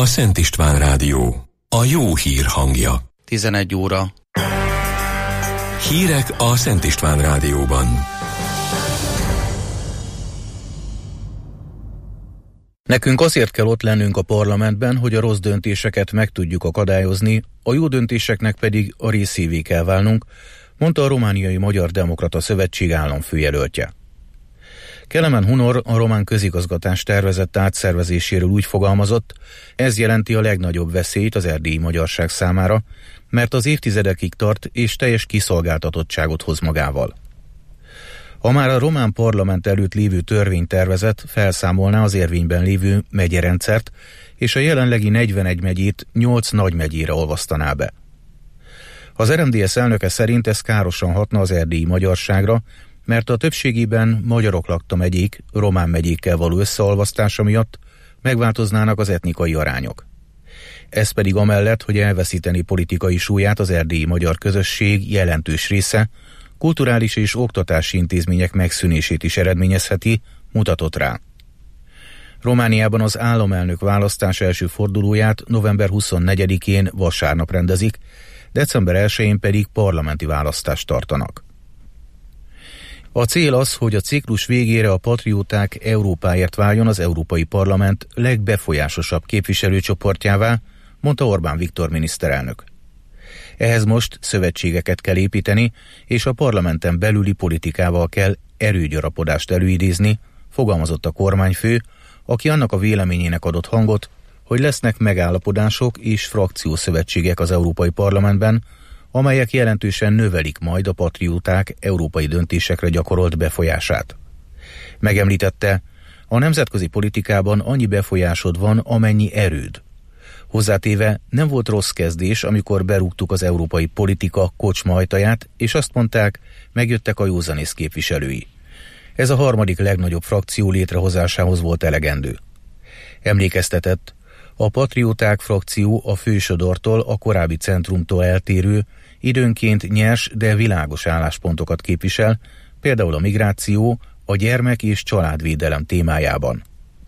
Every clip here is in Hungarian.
a Szent István Rádió, a jó hír hangja. 11 óra. Hírek a Szent István Rádióban. Nekünk azért kell ott lennünk a parlamentben, hogy a rossz döntéseket meg tudjuk akadályozni, a jó döntéseknek pedig a részévé kell válnunk, mondta a Romániai Magyar Demokrata Szövetség államfőjelöltje. Kelemen Hunor a román közigazgatás tervezett átszervezéséről úgy fogalmazott, ez jelenti a legnagyobb veszélyt az erdélyi magyarság számára, mert az évtizedekig tart és teljes kiszolgáltatottságot hoz magával. A már a román parlament előtt lévő törvénytervezet felszámolná az érvényben lévő megyerendszert, és a jelenlegi 41 megyét 8 nagy megyére olvasztaná be. Az RMDSZ elnöke szerint ez károsan hatna az erdélyi magyarságra, mert a többségében magyarok lakta megyék, román megyékkel való összeolvasztása miatt megváltoznának az etnikai arányok. Ez pedig amellett, hogy elveszíteni politikai súlyát az erdélyi magyar közösség jelentős része, kulturális és oktatási intézmények megszűnését is eredményezheti, mutatott rá. Romániában az államelnök választás első fordulóját november 24-én vasárnap rendezik, december 1-én pedig parlamenti választást tartanak. A cél az, hogy a ciklus végére a patrióták Európáért váljon az Európai Parlament legbefolyásosabb képviselőcsoportjává, mondta Orbán Viktor miniszterelnök. Ehhez most szövetségeket kell építeni, és a parlamenten belüli politikával kell erőgyarapodást előidézni, fogalmazott a kormányfő, aki annak a véleményének adott hangot, hogy lesznek megállapodások és frakciószövetségek az Európai Parlamentben, amelyek jelentősen növelik majd a patrióták európai döntésekre gyakorolt befolyását. Megemlítette, a nemzetközi politikában annyi befolyásod van, amennyi erőd. Hozzátéve, nem volt rossz kezdés, amikor berúgtuk az európai politika kocsma ajtaját, és azt mondták, megjöttek a józanész képviselői. Ez a harmadik legnagyobb frakció létrehozásához volt elegendő. Emlékeztetett, a patrióták frakció a fősodortól, a korábbi centrumtól eltérő, időnként nyers, de világos álláspontokat képvisel, például a migráció, a gyermek- és családvédelem témájában.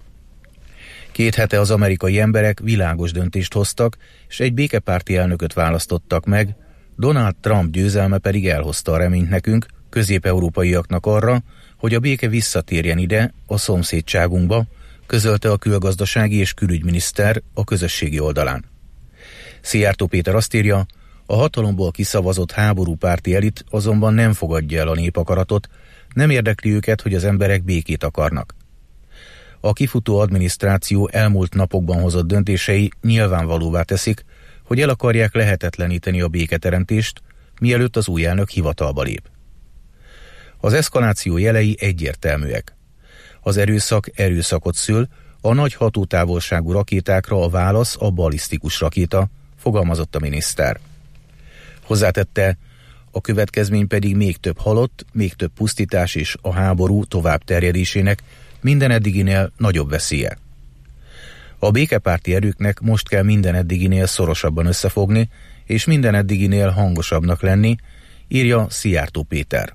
2 hete az amerikai emberek világos döntést hoztak, és egy békepárti elnököt választottak meg, Donald Trump győzelme pedig elhozta a reményt nekünk, közép-európaiaknak arra, hogy a béke visszatérjen ide, a szomszédságunkba, közölte a külgazdasági és külügyminiszter a közösségi oldalán. Szijjártó Péter azt írja, a hatalomból kiszavazott háborúpárti elit azonban nem fogadja el a népakaratot, nem érdekli őket, hogy az emberek békét akarnak. A kifutó adminisztráció elmúlt napokban hozott döntései nyilvánvalóvá teszik, hogy el akarják lehetetleníteni a béketeremtést, mielőtt az új elnök hivatalba lép. Az eszkaláció jelei egyértelműek. Az erőszak erőszakot szül, a nagy hatótávolságú rakétákra a válasz a balisztikus rakéta, fogalmazott a miniszter. Hozzátette, a következmény pedig még több halott, még több pusztítás és a háború tovább terjedésének minden eddiginél nagyobb veszélye. A békepárti erőknek most kell minden eddiginél szorosabban összefogni, és minden eddiginél hangosabbnak lenni, írja Szijjártó Péter.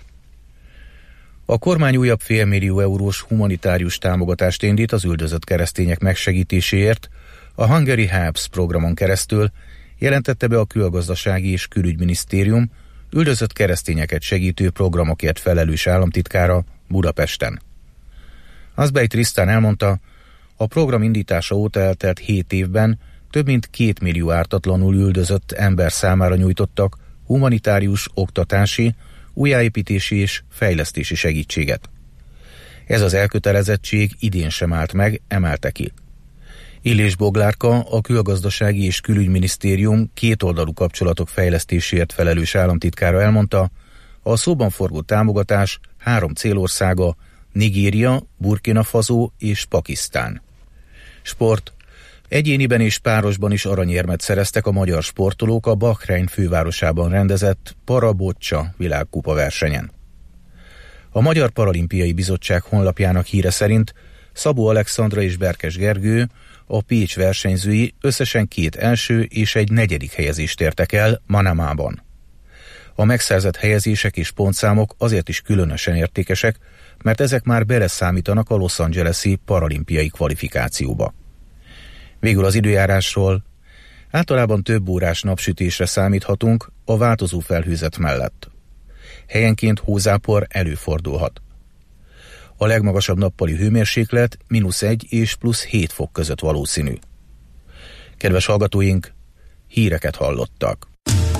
A kormány újabb $500 millió humanitárius támogatást indít az üldözött keresztények megsegítéséért, a Hungary Helps programon keresztül, jelentette be a külgazdasági és külügyminisztérium üldözött keresztényeket segítő programokért felelős államtitkára Budapesten. Azbej Trisztán elmondta, a program indítása óta eltelt 7 évben több mint 2 millió ártatlanul üldözött ember számára nyújtottak humanitárius, oktatási, újjáépítési és fejlesztési segítséget. Ez az elkötelezettség idén sem állt meg, emelte ki. Illés Boglárka, a külgazdasági és külügyminisztérium kétoldalú kapcsolatok fejlesztéséért felelős államtitkára elmondta, a szóban forgó támogatás 3 célországa, Nigéria, Burkina Faso és Pakisztán. Sport. Egyéniben és párosban is aranyérmet szereztek a magyar sportolók a Bahrein fővárosában rendezett Para-Boccia világkupa versenyen. A Magyar Paralimpiai Bizottság honlapjának híre szerint Szabó Alexandra és Berkes Gergő, a Pécs versenyzői összesen 2 első és egy 4. helyezést értek el Manamában. A megszerzett helyezések és pontszámok azért is különösen értékesek, mert ezek már beleszámítanak a Los Angeles-i paralimpiai kvalifikációba. Végül az időjárásról. Általában több órás napsütésre számíthatunk a változó felhőzet mellett. Helyenként hózápor előfordulhat. A legmagasabb nappali hőmérséklet -1 és +7 fok között valószínű. Kedves hallgatóink, híreket hallottak.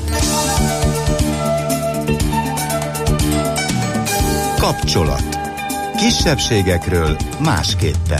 Kapcsolat. Kisebbségekről másképpen.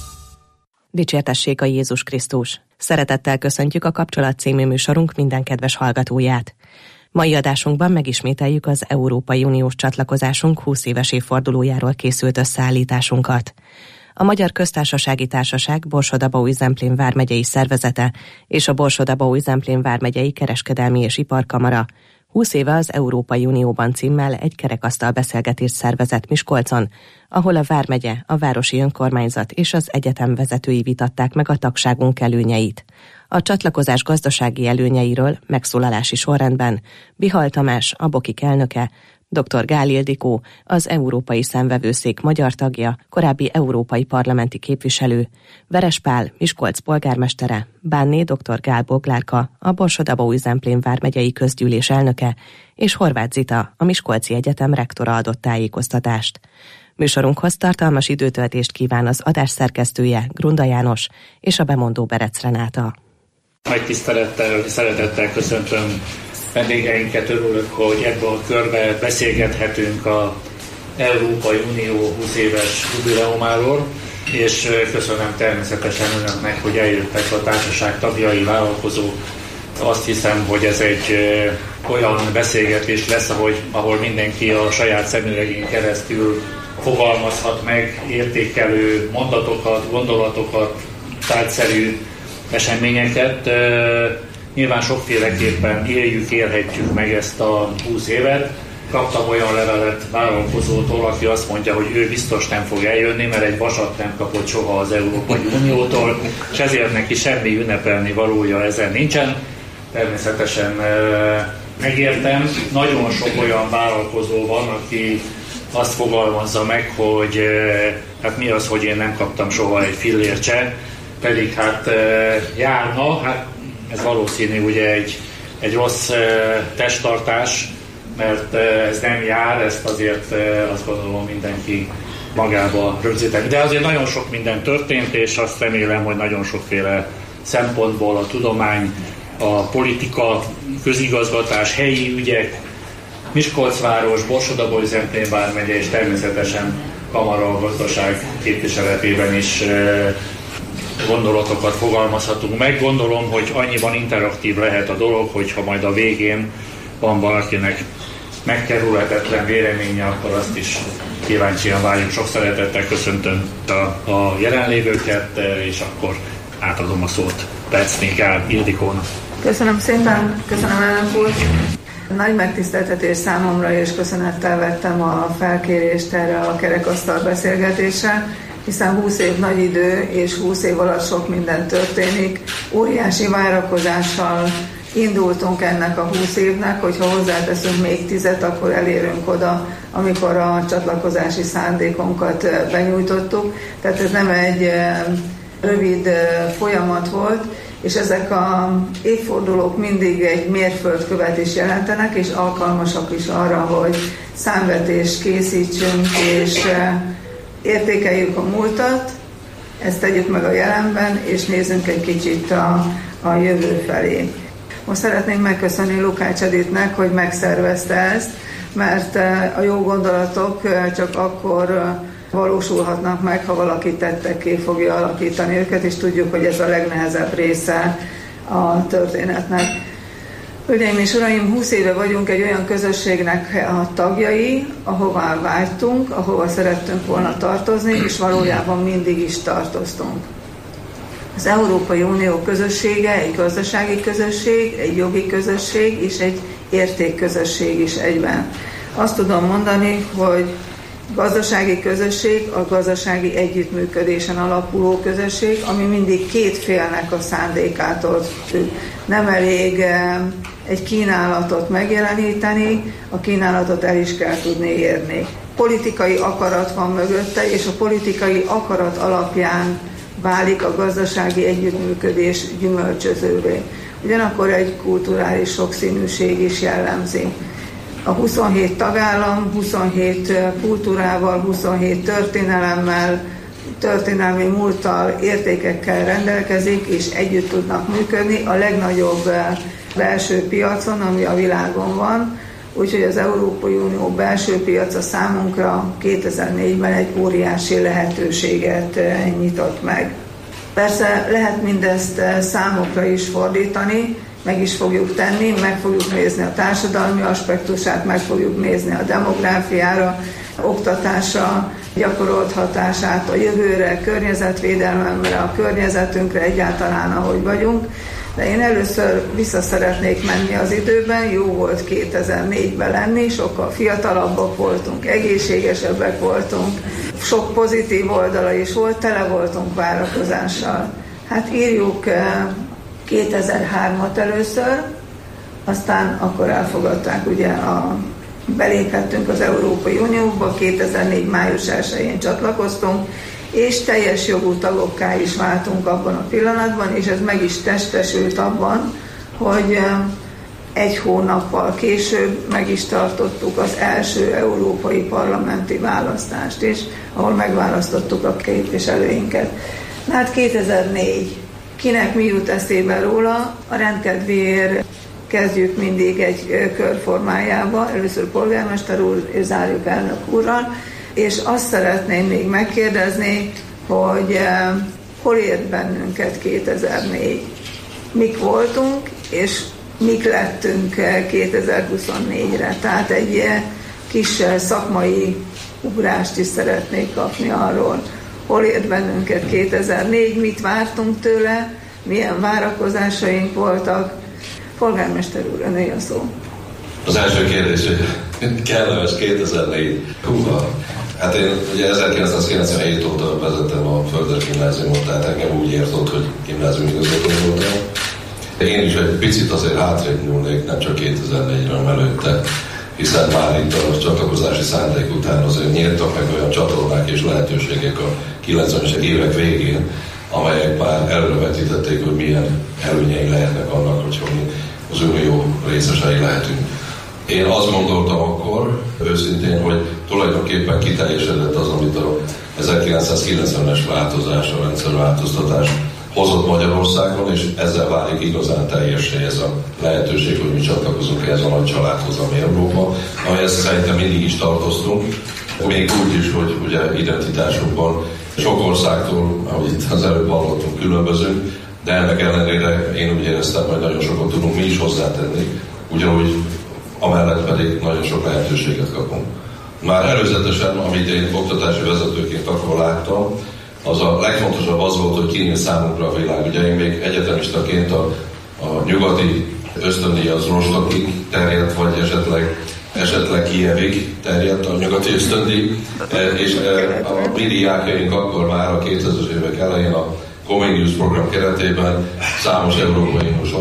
Dicsértessék a Jézus Krisztus! Szeretettel köszöntjük a Kapcsolat című műsorunk minden kedves hallgatóját. Mai adásunkban megismételjük az Európai Uniós csatlakozásunk 20 éves évfordulójáról készült összeállításunkat. A Magyar Köztársasági Társaság Borsod-Abaúj-Zemplén vármegyei szervezete és a Borsod-Abaúj-Zemplén vármegyei Kereskedelmi és Iparkamara 20 éve az Európai Unióban címmel egy kerekasztal beszélgetést szervezett Miskolcon, ahol a vármegye, a városi önkormányzat és az egyetem vezetői vitatták meg a tagságunk előnyeit. A csatlakozás gazdasági előnyeiről megszólalási sorrendben Bihal Tamás, a BOKIK elnöke, dr. Gál Ildikó, az Európai Számvevőszék magyar tagja, korábbi európai parlamenti képviselő, Veres Pál, Miskolc polgármestere, Bánné dr. Gál Boglárka, a Borsod-Abaúj-Zemplén vármegyei közgyűlés elnöke, és Horváth Zita, a Miskolci Egyetem rektora adott tájékoztatást. Műsorunkhoz tartalmas időtöltést kíván az adás szerkesztője, Grunda János, és a bemondó Berec Renáta. Nagy tisztelettel, szeretettel köszöntöm vendégeinket, örülök, hogy ebben a körben beszélgethetünk az Európai Unió 20 éves jubileumáról, és köszönöm természetesen önöknek, hogy eljöttek a társaság tagjai, vállalkozók. Azt hiszem, hogy ez egy olyan beszélgetés lesz, ahol mindenki a saját szemüvegén keresztül fogalmazhat meg értékelő mondatokat, gondolatokat, tárgyszerű eseményeket. Nyilván sokféleképpen élhetjük meg ezt a 20 évet. Kaptam olyan levelet vállalkozótól, aki azt mondja, hogy ő biztos nem fog eljönni, mert egy vasat nem kapott soha az Európai Uniótól, és ezért neki semmi ünnepelni valója ezen nincsen. Természetesen megértem. Nagyon sok olyan vállalkozó van, aki azt fogalmazza meg, hogy hát mi az, hogy én nem kaptam soha egy fillért se, pedig hát járna, hát ez valószínű ugye egy rossz testtartás, mert ez nem jár, ezt azért azt gondolom mindenki magába rögzíteni. De azért nagyon sok minden történt, és azt remélem, hogy nagyon sokféle szempontból a tudomány, a politika, közigazgatás, helyi ügyek, Miskolcváros, Borsod-Abaúj-Zemplén vármegye és természetesen kamara a gazdaság képviseletében is gondolatokat fogalmazhatunk meg. Gondolom, hogy annyiban interaktív lehet a dolog, hogyha majd a végén van valakinek megkerülhetetlen véleménye, akkor azt is kíváncsian várjuk. Sok szeretettel köszöntöm a jelenlévőket, és akkor átadom a szót Percné Gál Ildikónak. Köszönöm szépen, köszönöm elnök úr. Nagy megtiszteltetés számomra, és köszönettel vettem a felkérést erre a kerekasztal beszélgetésre, hiszen 20 év nagy idő, és 20 év alatt sok minden történik. Óriási várakozással indultunk ennek a 20 évnek, hogyha hozzáteszünk még 10-et, akkor elérünk oda, amikor a csatlakozási szándékunkat benyújtottuk. Tehát ez nem egy rövid folyamat volt, és ezek az évfordulók mindig egy mérföldkövet is jelentenek, és alkalmasak is arra, hogy számvetést készítsünk, és értékeljük a múltat, ezt tegyük meg a jelenben, és nézzünk egy kicsit a jövő felé. Most szeretnénk megköszönni Lukács Editnek, hogy megszervezte ezt, mert a jó gondolatok csak akkor valósulhatnak meg, ha valaki tettekké fogja alakítani őket, és tudjuk, hogy ez a legnehezebb része a történetnek. Hölgyeim és uraim, 20 éve vagyunk egy olyan közösségnek a tagjai, ahová vágytunk, ahova szerettünk volna tartozni, és valójában mindig is tartoztunk. Az Európai Unió közössége egy gazdasági közösség, egy jogi közösség és egy értékközösség is egyben. Azt tudom mondani, hogy gazdasági közösség, a gazdasági együttműködésen alapuló közösség, ami mindig két félnek a szándékától függ. Nem elég egy kínálatot megjeleníteni, a kínálatot el is kell tudni érni. Politikai akarat van mögötte, és a politikai akarat alapján válik a gazdasági együttműködés gyümölcsözővé. Ugyanakkor egy kulturális sokszínűség is jellemzi. A 27 tagállam 27 kultúrával, 27 történelemmel, történelmi múlttal, értékekkel rendelkezik, és együtt tudnak működni a legnagyobb belső piacon, ami a világon van. Úgyhogy az Európai Unió belső piaca számunkra 2004-ben egy óriási lehetőséget nyitott meg. Persze lehet mindezt számokra is fordítani, meg is fogjuk tenni, meg fogjuk nézni a társadalmi aspektusát, meg fogjuk nézni a demográfiára, oktatásra gyakorolt hatását, a jövőre, környezetvédelemre, a környezetünkre, egyáltalán ahogy vagyunk. De én először vissza szeretnék menni az időben, jó volt 2004-ben lenni, sokkal fiatalabbak voltunk, egészségesebbek voltunk, sok pozitív oldala is volt, tele voltunk várakozással. Hát írjuk 2003-at először, aztán akkor elfogadták, ugye beléphettünk az Európai Unióba, 2004. május 1-én csatlakoztunk, és teljes jogú tagokká is váltunk abban a pillanatban, és ez meg is testesült abban, hogy egy hónappal később meg is tartottuk az első európai parlamenti választást is, ahol megválasztottuk a képviselőinket. Hát 2004. Kinek mi jut eszébe róla? A rendkedvéért kezdjük mindig egy körformájába, először polgármester úr, és zárjuk elnök úrral, és azt szeretném még megkérdezni, hogy hol ért bennünket 2004? Mik voltunk, és mik lettünk 2024-re? Tehát egy kis szakmai ugrást is szeretnék kapni arról, hol ért bennünket 2004, mit vártunk tőle, milyen várakozásaink voltak. Polgármester úr, öné a szó. Az első kérdés, hogy kellemes 2004. Húha! Hát én ugye 1997 óta vezetem a Földes Gimnáziumot, tehát engem úgy értott, hogy gimnáziumigazgató voltam. Én is egy picit azért hátrébb nyúlnék, nem csak 2004-re, hanem előtte, hiszen már itt a csatlakozási szándék után azért nyíltak meg olyan csatornák és lehetőségek a 90-es évek végén, amelyek már előrevetítették, hogy milyen előnyei lehetnek annak, hogyha mi az unió részesei lehetünk. Én azt gondoltam akkor, őszintén, hogy tulajdonképpen kiteljesedett az, amit a 1990-es változás, a rendszerváltoztatás hozott Magyarországon, és ezzel válik igazán teljessé ez a lehetőség, hogy mi csatlakozunk ehhez a nagy családhoz, ami Európa, amelyhez szerintem mindig is tartoztunk, még úgy is, hogy ugye identitásunkban sok országtól, ahogy itt az előbb hallottunk, különbözünk, de ennek ellenére én úgy éreztem, hogy nagyon sokat tudunk mi is hozzátenni, ugyanúgy amellett pedig nagyon sok lehetőséget kapunk. Már előzetesen, amit én oktatási vezetőként akkor láttam, az a legfontosabb az volt, hogy kinyílt számunkra a világ. Ugye én még egyetemistaként a nyugati ösztöndíj az Rostokig terjedt, vagy esetleg Kijevig terjedt a nyugati ösztöndíj, és a mi diákjaink akkor már a 2000-es évek elején a Comenius program keretében számos Európai Uniós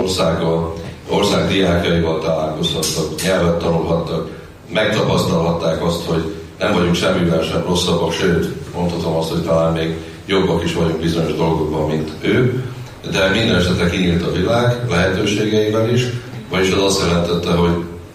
ország diákjaival találkozhattak, nyelvet tanulhattak, megtapasztalhatták azt, hogy nem vagyunk semmivel sem rosszabbak, sőt, mondhatom azt, hogy talán még jobbak is vagyunk bizonyos dolgokban, mint ő, de minden esetre kinyílt a világ lehetőségeivel is, vagyis az azt jelentette, hogy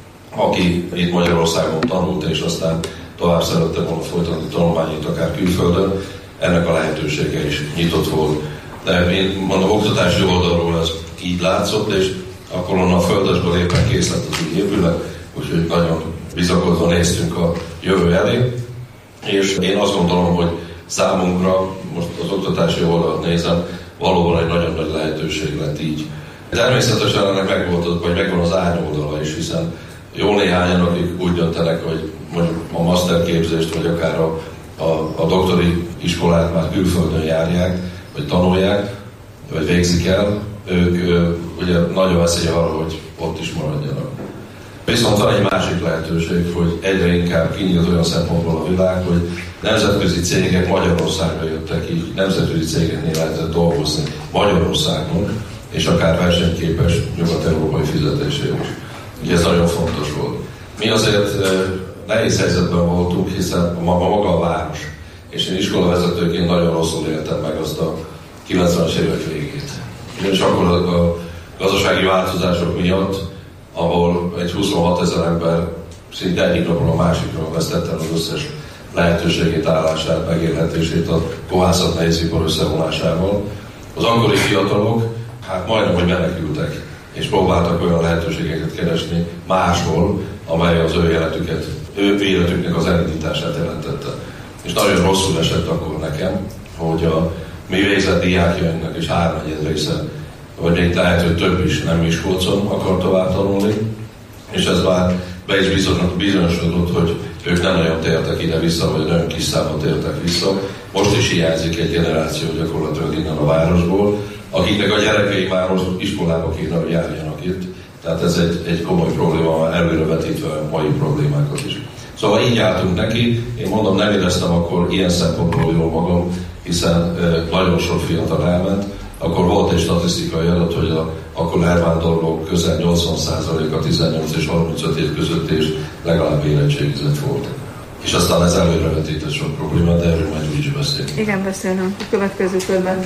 aki itt Magyarországon tanult, és aztán tovább szerette volna folytatni tanulmányait akár külföldön, ennek a lehetősége is nyitott volt. De én mondom, oktatási oldalról ez így látszott, és akkor onnan a Földesből éppen kész lett az új épület, úgyhogy nagyon bizakodva néztünk a jövő elé, és én azt gondolom, hogy számunkra, most az oktatási oldalt nézem, valóban egy nagyon nagy lehetőség lett így. Természetesen ennek megvan az árnyoldala is, hiszen jó néhányan, akik úgy döntenek, hogy mondjuk a masterképzést, vagy akár a doktori iskolát már külföldön járják, vagy tanulják, vagy végzik el, ők ugye nagyon veszély arra, hogy ott is maradjanak. Viszont van egy másik lehetőség, hogy egyre inkább kinyílt olyan szempontból a világ, hogy nemzetközi cégek Magyarországra jöttek, így nemzetközi cégeknél lehetett dolgozni Magyarországon, és akár versenyképes nyugat-európai fizetésért is. Ugye ez nagyon fontos volt. Mi azért nehéz helyzetben voltunk, hiszen maga a város, és én iskolavezetőként nagyon rosszul éltem meg azt a 90-es évek végét. Ugyanis akkor a gazdasági változások miatt, ahol egy 26 000 ember szinte egyik napról a másikról vesztette el az összes lehetőségét, állását, megélhetését a kohászat nehézipar összevonásával, az akkori fiatalok hát majdnem, hogy menekültek, és próbáltak olyan lehetőségeket keresni máshol, amely az ő életüknek az elindítását jelentette. És nagyon rosszul esett akkor nekem, hogy a művészet diákjainknak is 3/4 része, vagy még lehet, hogy több is nem Miskolcon akar tovább tanulni, és ez már be is bizonyosodott, hogy ők nem nagyon tértek ide-vissza, vagy nagyon kis számot tértek vissza. Most is hiányzik egy generáció gyakorlatilag innen a városból, akiknek a gyerekei már most iskolába kéne, hogy járjanak itt. Tehát ez egy komoly probléma, már előrevetítve a mai problémákat is. Szóval így álltunk neki, én mondom, nem éreztem akkor ilyen szempontból jól magam, hiszen nagyon sok fiatal elment. Akkor volt egy statisztikai adat, hogy akkor elvándorlók közel 80%-a 18 és 35 év között és legalább érettségizett volt. És aztán ez előrevetített sok problémát, de erről majd úgyis beszélünk. Igen, beszélünk a következő körben.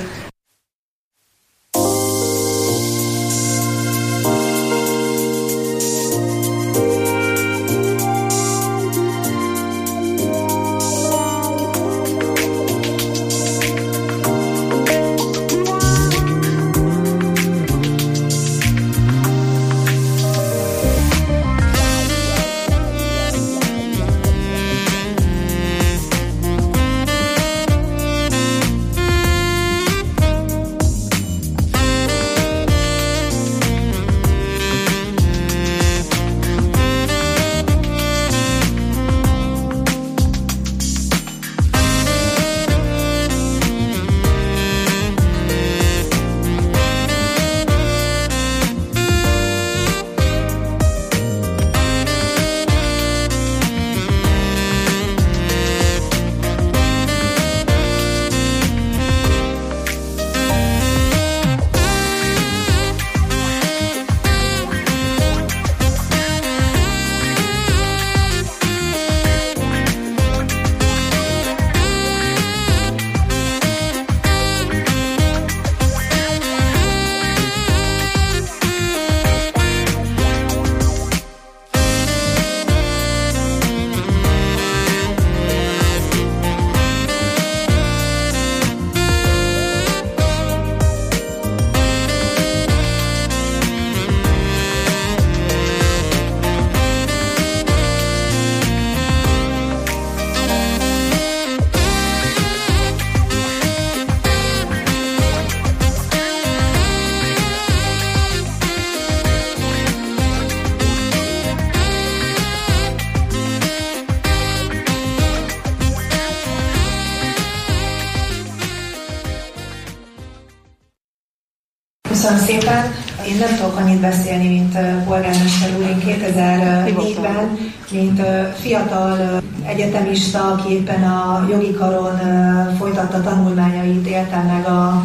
Köszönöm szépen. Én nem tudok annyit beszélni, mint polgármester úr. Én 2004-ben, mint fiatal egyetemista, aki éppen a jogi karon folytatta tanulmányait, éltem meg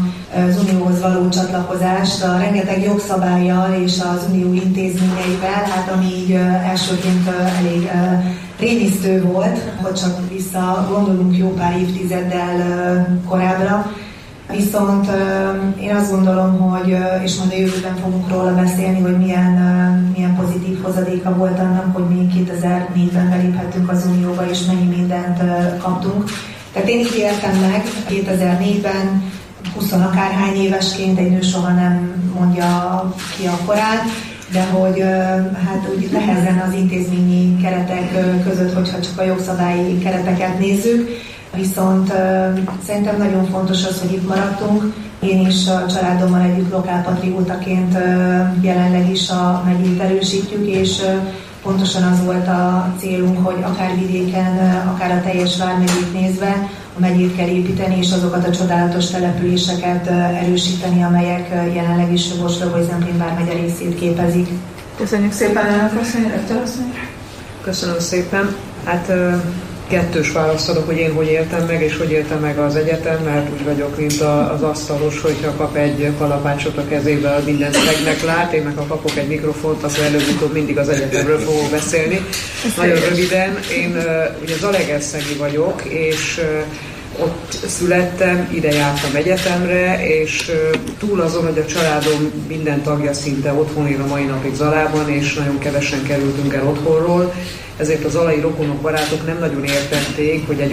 az Unióhoz való csatlakozást, a rengeteg jogszabállyal és az Unió intézményeivel, hát ami így elsőként elég rémisztő volt, hogy csak vissza gondolunk jó pár évtizeddel korábbra. Viszont én azt gondolom, hogy, és majd a jövőben fogunk róla beszélni, hogy milyen pozitív hozadéka volt annak, hogy mi 2004-ben beléphettünk az Unióba, és mennyi mindent kaptunk. Tehát én így éltem meg 2004-ben, 20 akárhány évesként, egy nő soha nem mondja ki a korát, de hogy hát úgy nehezen az intézményi keretek között, hogyha csak a jogszabályi kereteket nézzük. Viszont szerintem nagyon fontos az, hogy itt maradtunk. Én is a családommal együtt lokálpatriótaként jelenleg is a megyét erősítjük, és pontosan az volt a célunk, hogy akár vidéken, akár a teljes vármegyét nézve a megyét kell építeni, és azokat a csodálatos településeket erősíteni, amelyek jelenleg is Sopron-Zemplén vármegye részét képezik. Köszönjük szépen, elnök asszony, rektor asszony. Köszönöm szépen. Hát kettős választ adok, hogy én hogy éltem meg, és hogy éltem meg az egyetem, mert úgy vagyok, mint az asztalos, hogyha kap egy kalapácsot a kezébe, mindent meglát, én meg ha kapok egy mikrofont, akkor előbb-utóbb mindig az egyetemről fogok beszélni. Nagyon röviden, én ugye zalaegerszegi vagyok, és ott születtem, ide jártam egyetemre, és túl azon, hogy a családom minden tagja szinte otthon él a mai napig Zalában, és nagyon kevesen kerültünk el otthonról, ezért az zalai rokonok, barátok nem nagyon értették, hogy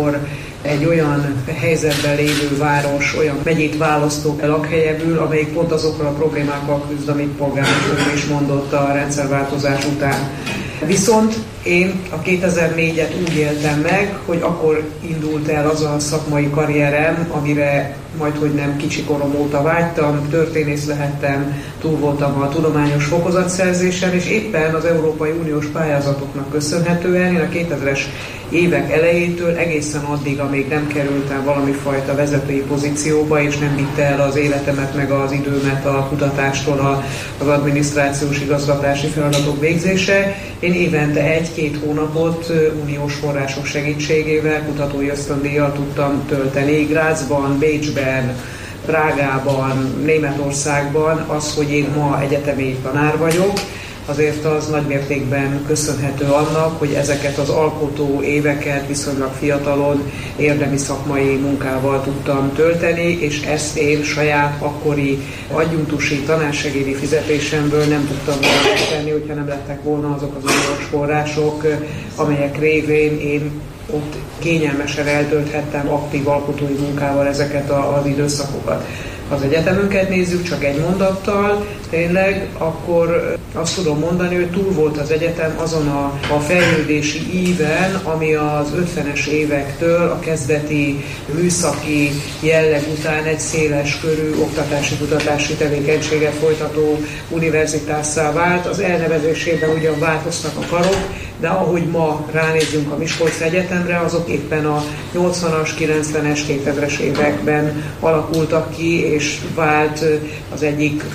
egy olyan helyzetben lévő város, olyan megyét választók el lakhelyebül, amelyik pont azokkal a problémákkal küzd, amit polgármester is mondott a rendszerváltozás után. Viszont én a 2004-et úgy éltem meg, hogy akkor indult el az a szakmai karrierem, amire majdhogy nem kicsi korom óta vágytam, történész lehettem, túl voltam a tudományos fokozatszerzésen, és éppen az Európai Uniós pályázatoknak köszönhetően én a 2000-es évek elejétől egészen addig, amíg nem kerültem valami fajta vezetői pozícióba, és nem vitte el az életemet meg az időmet a kutatástól az adminisztrációs igazgatási feladatok végzése, én évente 1-2 hónapot uniós források segítségével kutatói ösztöndíjjal tudtam tölteni Grazban, Bécsben, Prágában, Németországban. Az, hogy én ma egyetemi tanár vagyok, azért az nagymértékben köszönhető annak, hogy ezeket az alkotó éveket viszonylag fiatalon érdemi szakmai munkával tudtam tölteni, és ezt én saját akkori adjunktusi tanársegédi fizetésemből nem tudtam volna megtenni, hogyha nem lettek volna azok az uniós források, amelyek révén én ott kényelmesen eltölthettem aktív alkotói munkával ezeket az időszakokat. Ha az egyetemünket nézzük csak egy mondattal, tényleg, akkor azt tudom mondani, hogy túl volt az egyetem azon a fejlődési íven, ami az 50-es évektől a kezdeti műszaki jelleg után egy széles körű oktatási-kutatási tevékenységet folytató univerzitásszá vált. Az elnevezésében ugyan változtak a karok, de ahogy ma ránézzünk a Miskolci Egyetemre, azok éppen a 80-as, 90-es, 2000-es években alakultak ki, és vált az egyik,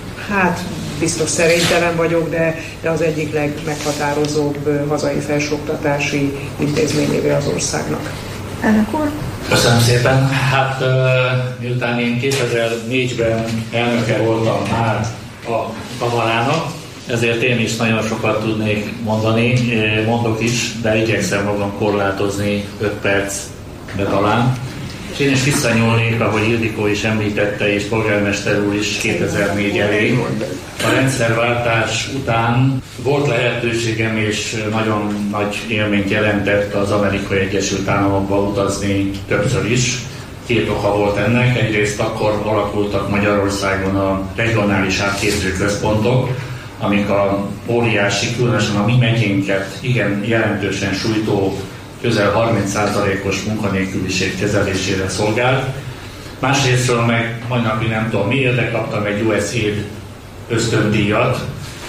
biztos szerénytelen vagyok, de az egyik legmeghatározóbb hazai felsőoktatási intézményévé az országnak. Elnök úr? Köszönöm szépen. Miután én 2004-ben elnöke voltam már a kamarának, ezért én is nagyon sokat tudnék mondani, mondok is, de igyekszem magam korlátozni 5 percbe talán. És én is visszanyúlnék, ahogy Ildikó is említette, és polgármester úr is 2004 elé. A rendszerváltás után volt lehetőségem, és nagyon nagy élményt jelentett az Amerikai Egyesült Államokba utazni többször is. 2 oka volt ennek. Egyrészt akkor alakultak Magyarországon a regionális átképző központok, amik a óriási, különösen a mi megyénket igen jelentősen sújtó, közel 30%-os munkanélküliség kezelésére szolgált. Másrésztről meg mai napig nem tudom miért, de kaptam egy USAID ösztöndíjat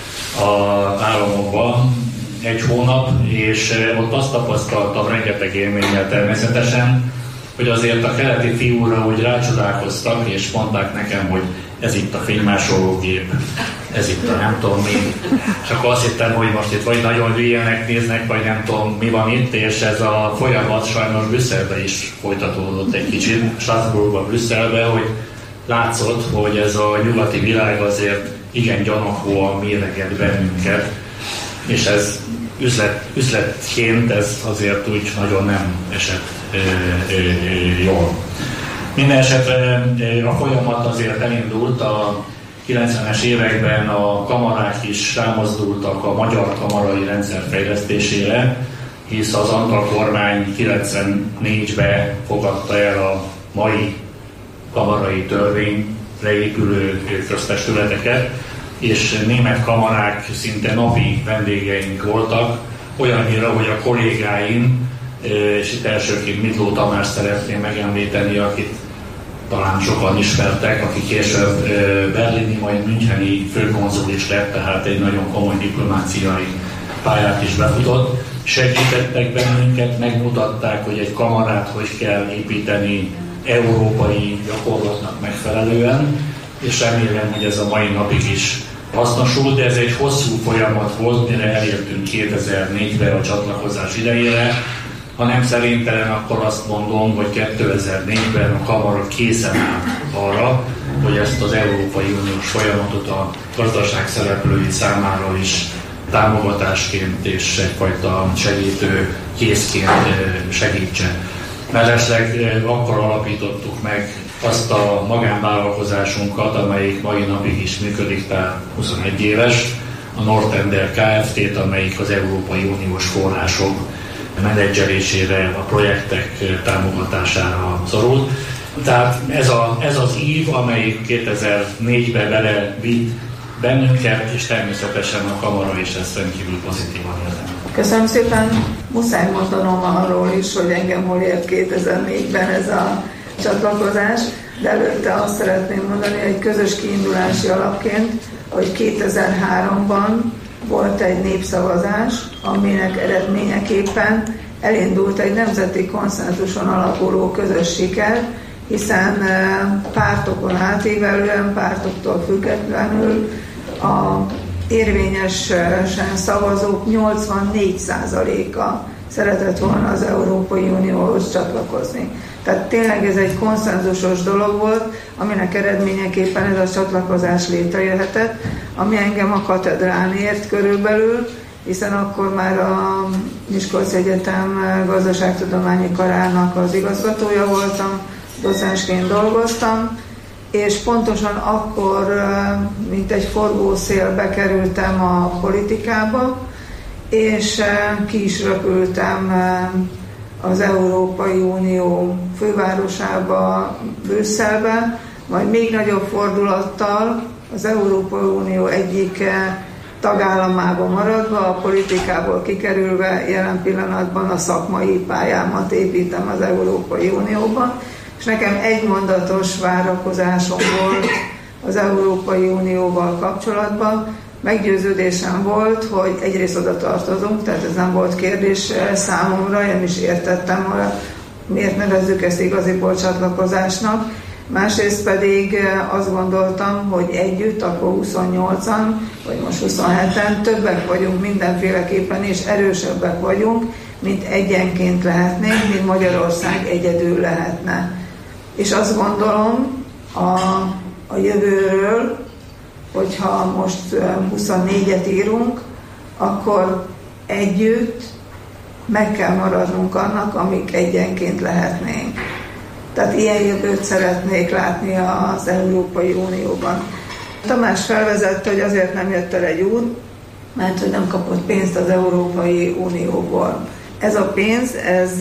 az államokban 1 hónap, és ott azt tapasztaltam rengeteg élménnyel természetesen, hogy azért a keleti fiúra úgy rácsodálkoztak, és mondták nekem, hogy ez itt a fénymásológép, ez itt a nem tudom mi. És akkor azt hittem, hogy most itt vagy nagyon hülyének néznek, vagy nem tudom mi van itt, és ez a folyamat sajnos Brüsszelbe is folytatódott egy kicsit, Strasbourgba, Brüsszelbe, hogy látszott, hogy ez a nyugati világ azért igen gyanakvóan méreget bennünket, és ez üzletként ez azért úgy nagyon nem esett jól. Minden esetre a folyamat azért elindult, a 90-es években a kamarák is rámozdultak a magyar kamarai rendszer fejlesztésére, hisz az Antal kormány 94-ben fogadta el a mai kamarai törvényre épülő köztestületeket, és német kamarák szinte napi vendégeink voltak, olyannyira, hogy a kollégáim, és itt elsőként Midló Tamás szeretném megemlíteni, akit talán sokan ismertek, aki később berlini, majd müncheni főkonzul is lett, tehát egy nagyon komoly diplomáciai pályát is befutott. Segítettek bennünket, megmutatták, hogy egy kamarát hogy kell építeni európai gyakorlatnak megfelelően, és remélem, hogy ez a mai napig is hasznosul, de ez egy hosszú folyamat volt, mire elértünk 2004-ben a csatlakozás idejére. Ha nem szerintelen, akkor azt mondom, hogy 2004-ben a kamara készen áll arra, hogy ezt az Európai Uniós folyamatot a gazdaság szereplői számára is támogatásként és egyfajta segítő készként segítse. Mellesleg akkor alapítottuk meg azt a magánvállalkozásunkat, amelyik mai napig is működik, tehát 21 éves, a Nortender Kft-t, amelyik az Európai Uniós források menedzselésére, a projektek támogatására szorult. Tehát ez az ív, amelyik 2004-ben belevitt bennünket, és természetesen a kamara is ezt rendkívül pozitívan érzem. Köszönöm szépen. Muszáj mondanom arról is, hogy engem hol ért 2004-ben ez a csatlakozás, de előtte azt szeretném mondani, hogy közös kiindulási alapként, hogy 2003-ban volt egy népszavazás, aminek eredményeképpen elindult egy nemzeti konszenzuson alapuló közös siker, hiszen pártokon átívelően, pártoktól függetlenül a érvényesen szavazók 84%-a szeretett volna az Európai Unióhoz csatlakozni. Tehát tényleg ez egy konszenzusos dolog volt, aminek eredményeképpen ez a csatlakozás létrejöhetett, ami engem a katedrán ért körülbelül, hiszen akkor már a Miskolci Egyetem gazdaságtudományi karának az igazgatója voltam, docensként dolgoztam, és pontosan akkor, mint egy forgószél bekerültem a politikába, és ki is röpültem az Európai Unió fővárosába, Brüsszelbe, majd még nagyobb fordulattal az Európai Unió egyik tagállamába maradva, a politikából kikerülve jelen pillanatban a szakmai pályámat építem az Európai Unióban, és nekem egymondatos várakozásom volt az Európai Unióval kapcsolatban. Meggyőződésem volt, hogy egyrészt oda tartozunk, tehát ez nem volt kérdés számomra, én is értettem, hogy miért nevezzük ezt igaziból csatlakozásnak. Másrészt pedig azt gondoltam, hogy együtt, akkor 28-an, vagy most 27-en többek vagyunk mindenféleképpen, és erősebbek vagyunk, mint egyenként lehetnénk, mint Magyarország egyedül lehetne. És azt gondolom a jövőről, hogyha most 24-et írunk, akkor együtt meg kell maradnunk annak, amik egyenként lehetnénk. Tehát ilyen jövőt szeretnék látni az Európai Unióban. Tamás felvezette, hogy azért nem jött el egy úr, mert hogy nem kapott pénzt az Európai Unióból. Ez a pénz, ez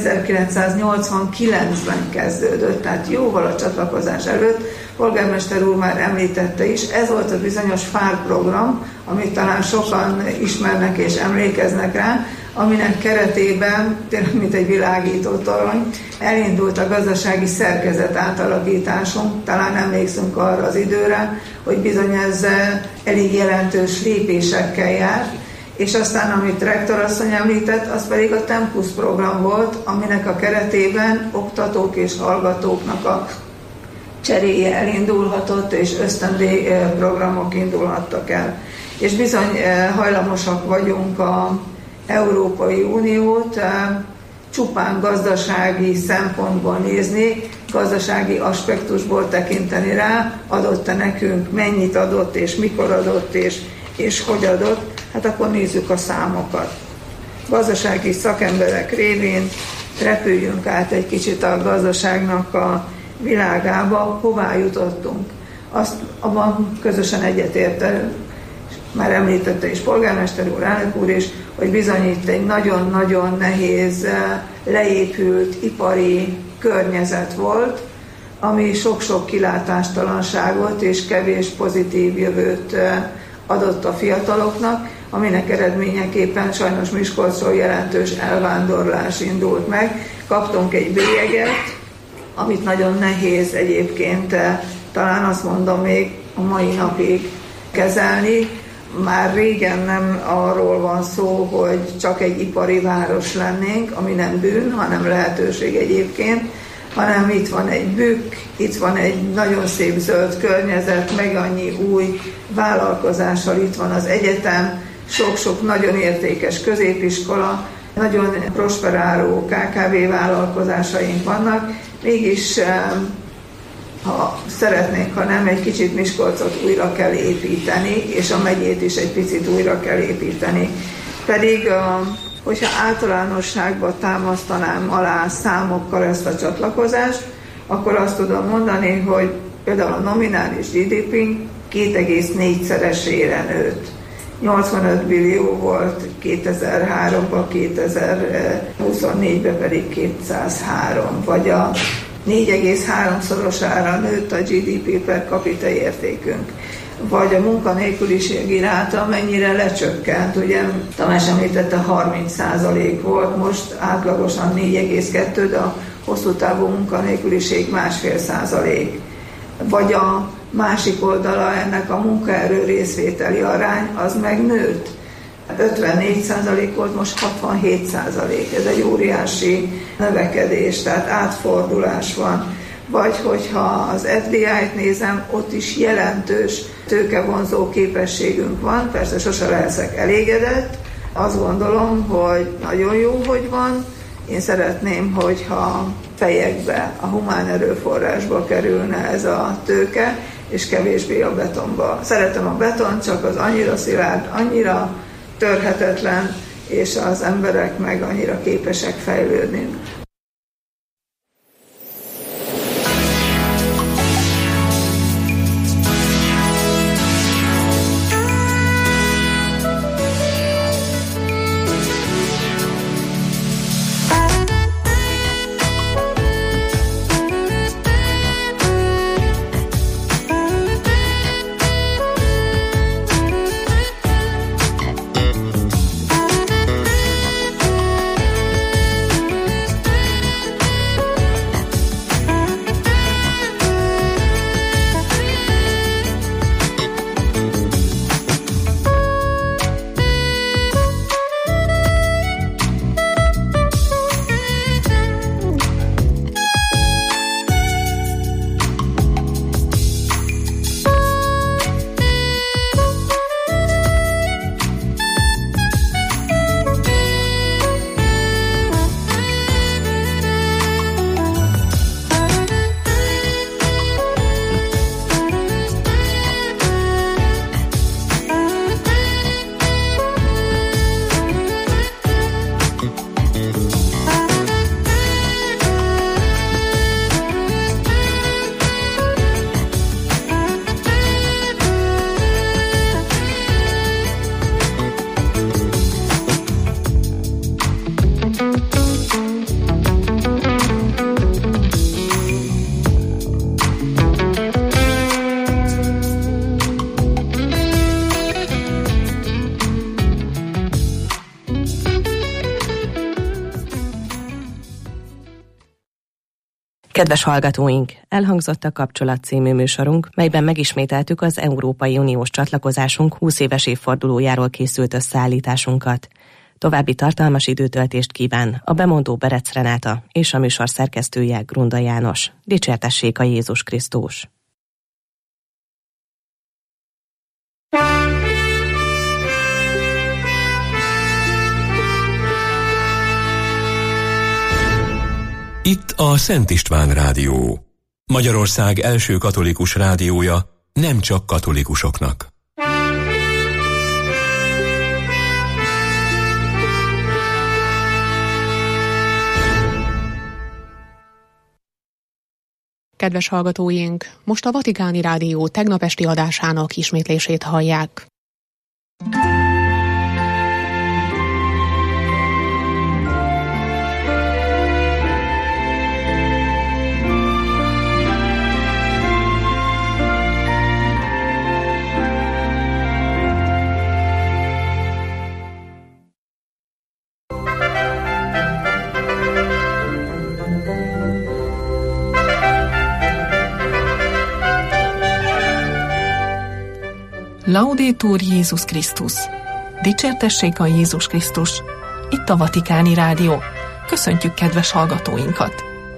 1989-ben kezdődött, tehát jóval a csatlakozás előtt. Polgármester úr már említette is, ez volt a bizonyos FAR program, amit talán sokan ismernek és emlékeznek rá, aminek keretében, tényleg mint egy világító torony, elindult a gazdasági szerkezet átalakításunk, talán emlékszünk arra az időre, hogy bizony ez elég jelentős lépésekkel járt, és aztán, amit rektorasszony említett, az pedig a Tempus program volt, aminek a keretében oktatók és hallgatóknak a cseréje elindulhatott, és ösztöndíj programok indulhattak el. És bizony hajlamosak vagyunk az Európai Uniót csupán gazdasági szempontból nézni, gazdasági aspektusból tekinteni rá, adott-e nekünk, mennyit adott, és mikor adott, és hogy adott, hát akkor nézzük a számokat. Gazdasági szakemberek révén repüljünk át egy kicsit a gazdaságnak a világába, hová jutottunk. Azt abban közösen egyetértünk, már említette is polgármester úr, elnök úr is, hogy bizony itt egy nagyon-nagyon nehéz, leépült ipari környezet volt, ami sok-sok kilátástalanságot és kevés pozitív jövőt adott a fiataloknak, aminek eredményeképpen sajnos Miskolcról jelentős elvándorlás indult meg. Kaptunk egy bélyeget, amit nagyon nehéz egyébként, talán azt mondom még a mai napig kezelni. Már régen nem arról van szó, hogy csak egy ipari város lennénk, ami nem bűn, hanem lehetőség egyébként, hanem itt van egy bükk, itt van egy nagyon szép zöld környezet, meg annyi új vállalkozással, itt van az egyetem, sok-sok nagyon értékes középiskola, nagyon prosperáló KKV vállalkozásaink vannak, mégis ha szeretnénk, ha nem, egy kicsit Miskolcot újra kell építeni, és a megyét is egy picit újra kell építeni. Pedig, hogyha általánosságban támasztanám alá számokkal ezt a csatlakozást, akkor azt tudom mondani, hogy például a nominális GDP 2,4-szeresére nőtt. 85 billió volt 2003-ban, 2024-ben pedig 203, vagy a 4,3-szorosára nőtt a GDP per capita értékünk. Vagy a munkanélküliségi ráta mennyire lecsökkent. Ugye Tamás említette, 30% volt, most átlagosan 4,2, de a hosszú távú munkanélküliség 1,5%. Vagy a másik oldala ennek a munkaerő részvételi arány, az meg nőtt. 54% volt, most 67%. Ez egy óriási növekedés, tehát átfordulás van. Vagy hogyha az FDI-t nézem, ott is jelentős tőkevonzó képességünk van, persze sose leszek elégedett. Azt gondolom, hogy nagyon jó, hogy van. Én szeretném, hogyha fejekbe, a humán erőforrásba kerülne ez a tőke, és kevésbé a betonba. Szeretem a beton, csak az annyira szilárd, annyira törhetetlen, és az emberek meg annyira képesek fejlődni. Kedves hallgatóink, elhangzott a Kapcsolat című műsorunk, melyben megismételtük az Európai Uniós csatlakozásunk 20 éves évfordulójáról készült összeállításunkat. További tartalmas időtöltést kíván a bemondó Berec Renáta és a műsor szerkesztője Grunda János. Dicsértessék a Jézus Krisztus! Itt a Szent István Rádió, Magyarország első katolikus rádiója, nem csak katolikusoknak. Kedves hallgatóink, most a Vatikáni Rádió tegnap esti adásának ismétlését hallják. Laudetur Jézus Krisztus! Dicsértessék a Jézus Krisztus! Itt a Vatikáni Rádió. Köszöntjük kedves hallgatóinkat!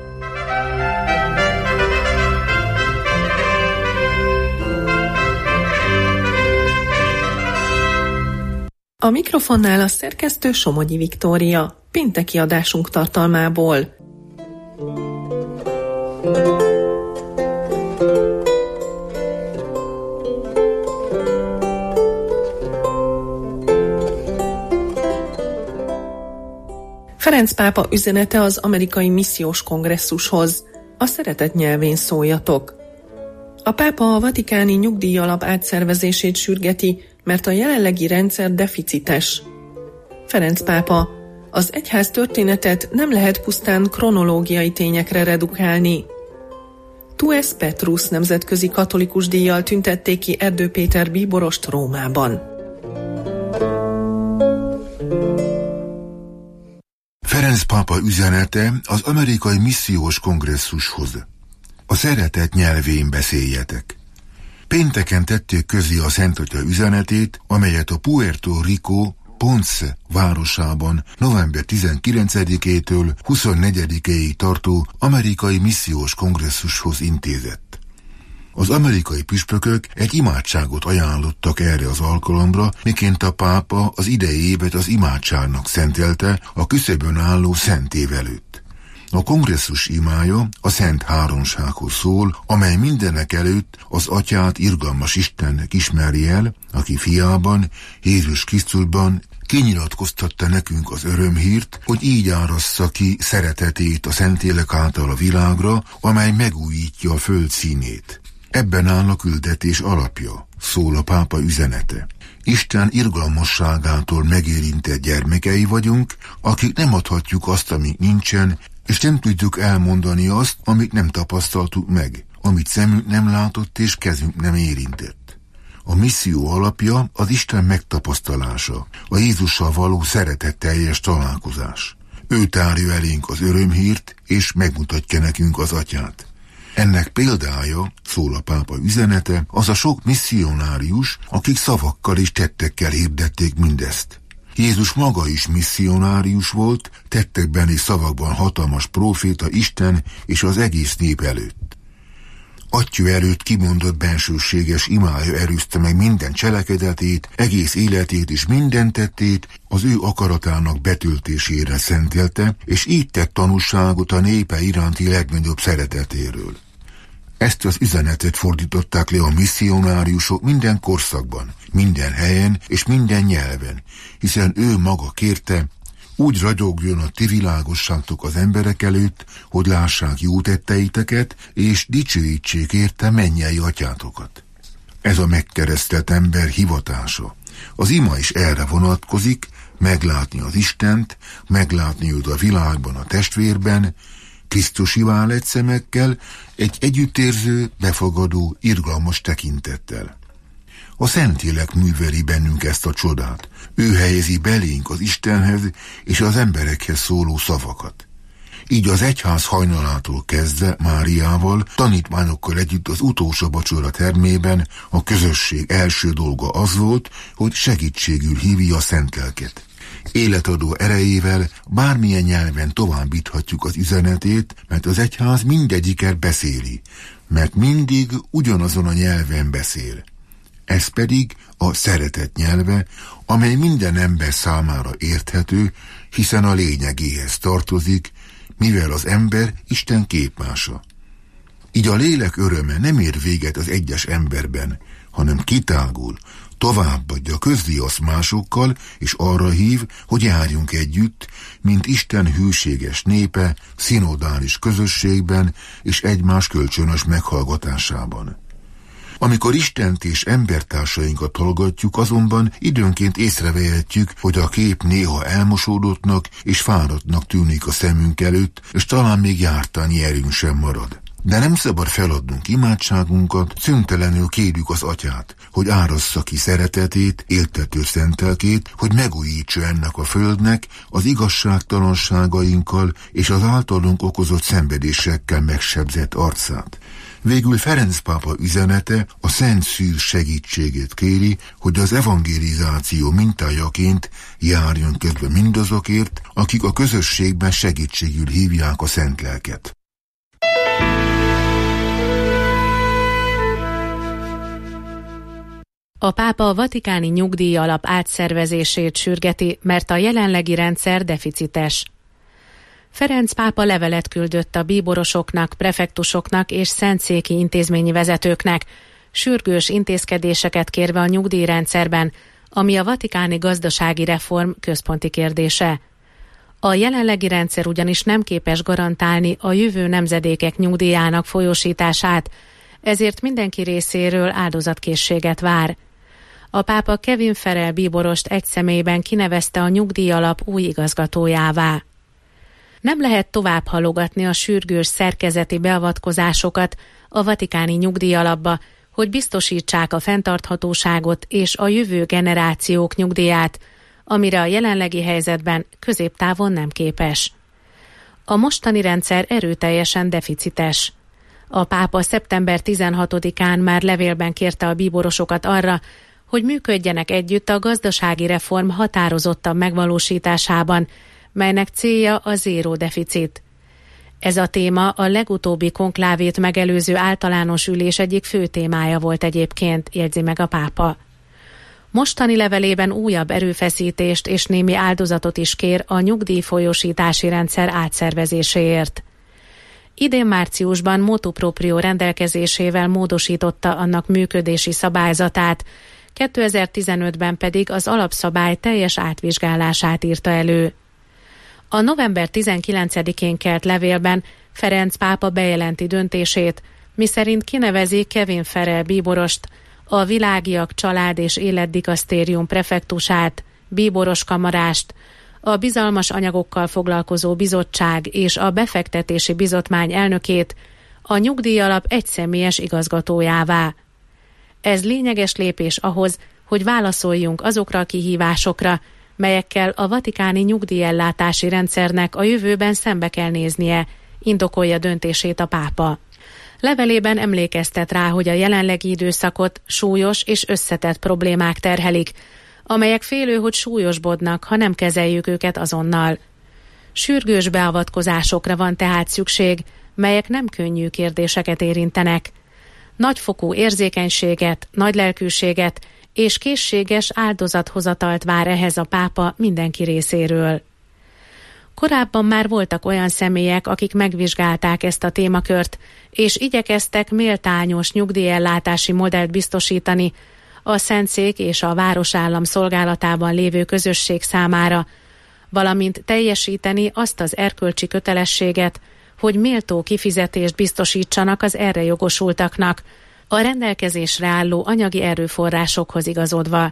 A mikrofonnál a szerkesztő Somogyi Viktória, pénteki adásunk tartalmából. Ferenc pápa üzenete az amerikai missziós kongresszushoz. A szeretet nyelvén szóljatok. A pápa a vatikáni nyugdíjalap átszervezését sürgeti, mert a jelenlegi rendszer deficites. Ferenc pápa: az egyház történetet nem lehet pusztán kronológiai tényekre redukálni. Tues Petrus nemzetközi katolikus díjjal tüntették ki Erdő Péter bíborost Rómában. Ferenc pápa üzenete az amerikai missziós kongresszushoz. A szeretet nyelvén beszéljetek. Pénteken tették közé a Szentatya üzenetét, amelyet a Puerto Rico Ponce városában november 19-től 24-ig tartó amerikai missziós kongresszushoz intézett. Az amerikai püspökök egy imádságot ajánlottak erre az alkalomra, miként a pápa az idei évet az imádságnak szentelte a küszöbön álló Szent Év előtt. A kongresszus imája a Szent Háromsághoz szól, amely mindenek előtt az Atyát irgalmas Istennek ismeri el, aki fiában, Jézus Krisztusban kinyilatkoztatta nekünk az örömhírt, hogy így árassza ki szeretetét a Szentlélek által a világra, amely megújítja a föld színét. Ebben áll a küldetés alapja, szól a pápa üzenete. Isten irgalmasságától megérintett gyermekei vagyunk, akik nem adhatjuk azt, ami nincsen, és nem tudjuk elmondani azt, amit nem tapasztaltuk meg, amit szemünk nem látott és kezünk nem érintett. A misszió alapja az Isten megtapasztalása, a Jézussal való szeretetteljes találkozás. Ő tárja elénk az örömhírt, és megmutatja nekünk az Atyát. Ennek példája, szól a pápa üzenete, az a sok misszionárius, akik szavakkal és tettekkel hirdették mindezt. Jézus maga is misszionárius volt, tettekben és szavakban hatalmas próféta Isten és az egész nép előtt. Atyja előtt kimondott bensőséges imája erőzte meg minden cselekedetét, egész életét és minden tettét az ő akaratának betöltésére szentelte, és így tett tanúságot a népe iránti legnagyobb szeretetéről. Ezt az üzenetet fordították le a misszionáriusok minden korszakban, minden helyen és minden nyelven, hiszen ő maga kérte, úgy ragyogjon a ti világosságtok az emberek előtt, hogy lássák jó tetteiteket, és dicsőítsék érte mennyei atyátokat. Ez a megkeresztelt ember hivatása. Az ima is erre vonatkozik, meglátni az Istent, meglátni őt a világban, a testvérben, Krisztusivá lett szemekkel, egy együttérző, befogadó, irgalmas tekintettel. A Szentlélek műveli bennünk ezt a csodát. Ő helyezi belénk az Istenhez és az emberekhez szóló szavakat. Így az egyház hajnalától kezdve Máriával, tanítványokkal együtt az utolsó vacsora termében a közösség első dolga az volt, hogy segítségül hívja a Szent Lelket. Életadó erejével bármilyen nyelven továbbíthatjuk az üzenetét, mert az egyház mindegyiket beszéli, mert mindig ugyanazon a nyelven beszél. Ez pedig a szeretet nyelve, amely minden ember számára érthető, hiszen a lényegéhez tartozik, mivel az ember Isten képmása. Így a lélek öröme nem ér véget az egyes emberben, hanem kitágul, továbbadja, közli azt másokkal, és arra hív, hogy járjunk együtt, mint Isten hűséges népe, szinodális közösségben és egymás kölcsönös meghallgatásában. Amikor Istent és embertársainkat hallgatjuk, azonban időnként észrevehetjük, hogy a kép néha elmosódottnak és fáradtnak tűnik a szemünk előtt, és talán még jártányi erőnk sem marad. De nem szabad feladnunk imádságunkat, szüntelenül kérjük az Atyát, hogy árassza ki szeretetét, éltető szentelkét, hogy megújítsa ennek a földnek az igazságtalanságainkkal és az általunk okozott szenvedésekkel megsebzett arcát. Végül Ferenc pápa üzenete a Szent Szűz segítségét kéri, hogy az evangelizáció mintájaként járjon közbe mindazokért, akik a közösségben segítségül hívják a Szent Lelket. A pápa a vatikáni nyugdíjalap átszervezését sürgeti, mert a jelenlegi rendszer deficites. Ferenc pápa levelet küldött a bíborosoknak, prefektusoknak és szentszéki intézményi vezetőknek, sürgős intézkedéseket kérve a nyugdíjrendszerben, ami a vatikáni gazdasági reform központi kérdése. A jelenlegi rendszer ugyanis nem képes garantálni a jövő nemzedékek nyugdíjának folyósítását, ezért mindenki részéről áldozatkészséget vár. A pápa Kevin Farrell bíborost egy személyben kinevezte a nyugdíjalap új igazgatójává. Nem lehet tovább halogatni a sürgős szerkezeti beavatkozásokat a vatikáni nyugdíjalapba, hogy biztosítsák a fenntarthatóságot és a jövő generációk nyugdíját, amire a jelenlegi helyzetben középtávon nem képes. A mostani rendszer erőteljesen deficites. A pápa szeptember 16-án már levélben kérte a bíborosokat arra, hogy működjenek együtt a gazdasági reform határozottabb megvalósításában, melynek célja a zéró deficit. Ez a téma a legutóbbi konklávét megelőző általános ülés egyik fő témája volt egyébként, jegyzi meg a pápa. Mostani levelében újabb erőfeszítést és némi áldozatot is kér a nyugdíjfolyósítási rendszer átszervezéséért. Idén márciusban motu proprio rendelkezésével módosította annak működési szabályzatát, 2015-ben pedig az alapszabály teljes átvizsgálását írta elő. A november 19-én kelt levélben Ferenc pápa bejelenti döntését, miszerint kinevezi Kevin Farrell bíborost, a Világiak Család és Életdikasztérium prefektusát, bíboros kamarást, a bizalmas anyagokkal foglalkozó bizottság és a befektetési bizottmány elnökét, a nyugdíjalap egyszemélyes igazgatójává. Ez lényeges lépés ahhoz, hogy válaszoljunk azokra a kihívásokra, melyekkel a vatikáni nyugdíjellátási rendszernek a jövőben szembe kell néznie, indokolja döntését a pápa. Levelében emlékeztet rá, hogy a jelenlegi időszakot súlyos és összetett problémák terhelik, amelyek félő, hogy súlyosbodnak, ha nem kezeljük őket azonnal. Sürgős beavatkozásokra van tehát szükség, melyek nem könnyű kérdéseket érintenek. Nagyfokú érzékenységet, nagylelkűséget és készséges áldozathozatalt vár ehhez a pápa mindenki részéről. Korábban már voltak olyan személyek, akik megvizsgálták ezt a témakört, és igyekeztek méltányos nyugdíjellátási modellt biztosítani a Szentszék és a Városállam szolgálatában lévő közösség számára, valamint teljesíteni azt az erkölcsi kötelességet, hogy méltó kifizetést biztosítsanak az erre jogosultaknak, a rendelkezésre álló anyagi erőforrásokhoz igazodva.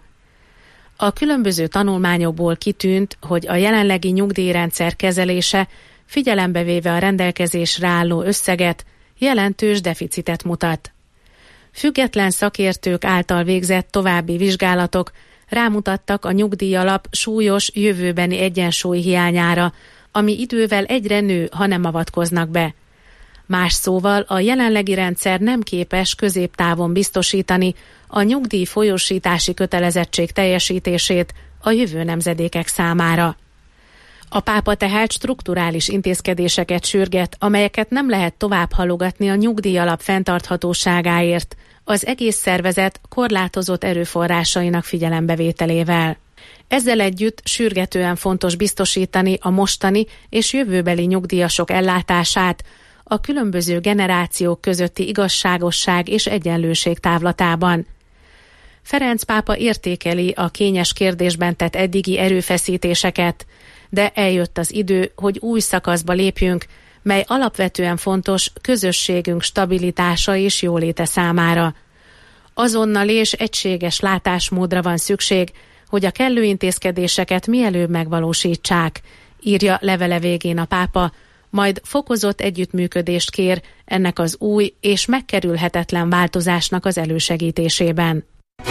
A különböző tanulmányokból kitűnt, hogy a jelenlegi nyugdíjrendszer kezelése, figyelembe véve a rendelkezésre álló összeget, jelentős deficitet mutat. Független szakértők által végzett további vizsgálatok rámutattak a nyugdíjalap súlyos jövőbeni egyensúly hiányára, ami idővel egyre nő, ha nem avatkoznak be. Más szóval a jelenlegi rendszer nem képes középtávon biztosítani a nyugdíj folyósítási kötelezettség teljesítését a jövő nemzedékek számára. A pápa tehát strukturális intézkedéseket sürget, amelyeket nem lehet tovább halogatni a nyugdíjalap fenntarthatóságáért, az egész szervezet korlátozott erőforrásainak figyelembevételével. Ezzel együtt sürgetően fontos biztosítani a mostani és jövőbeli nyugdíjasok ellátását, a különböző generációk közötti igazságosság és egyenlőség távlatában. Ferenc pápa értékeli a kényes kérdésben tett eddigi erőfeszítéseket, de eljött az idő, hogy új szakaszba lépjünk, mely alapvetően fontos közösségünk stabilitása és jóléte számára. Azonnal és egységes látásmódra van szükség, hogy a kellő intézkedéseket mielőbb megvalósítsák, írja levele végén a pápa, majd fokozott együttműködést kér ennek az új és megkerülhetetlen változásnak az elősegítésében.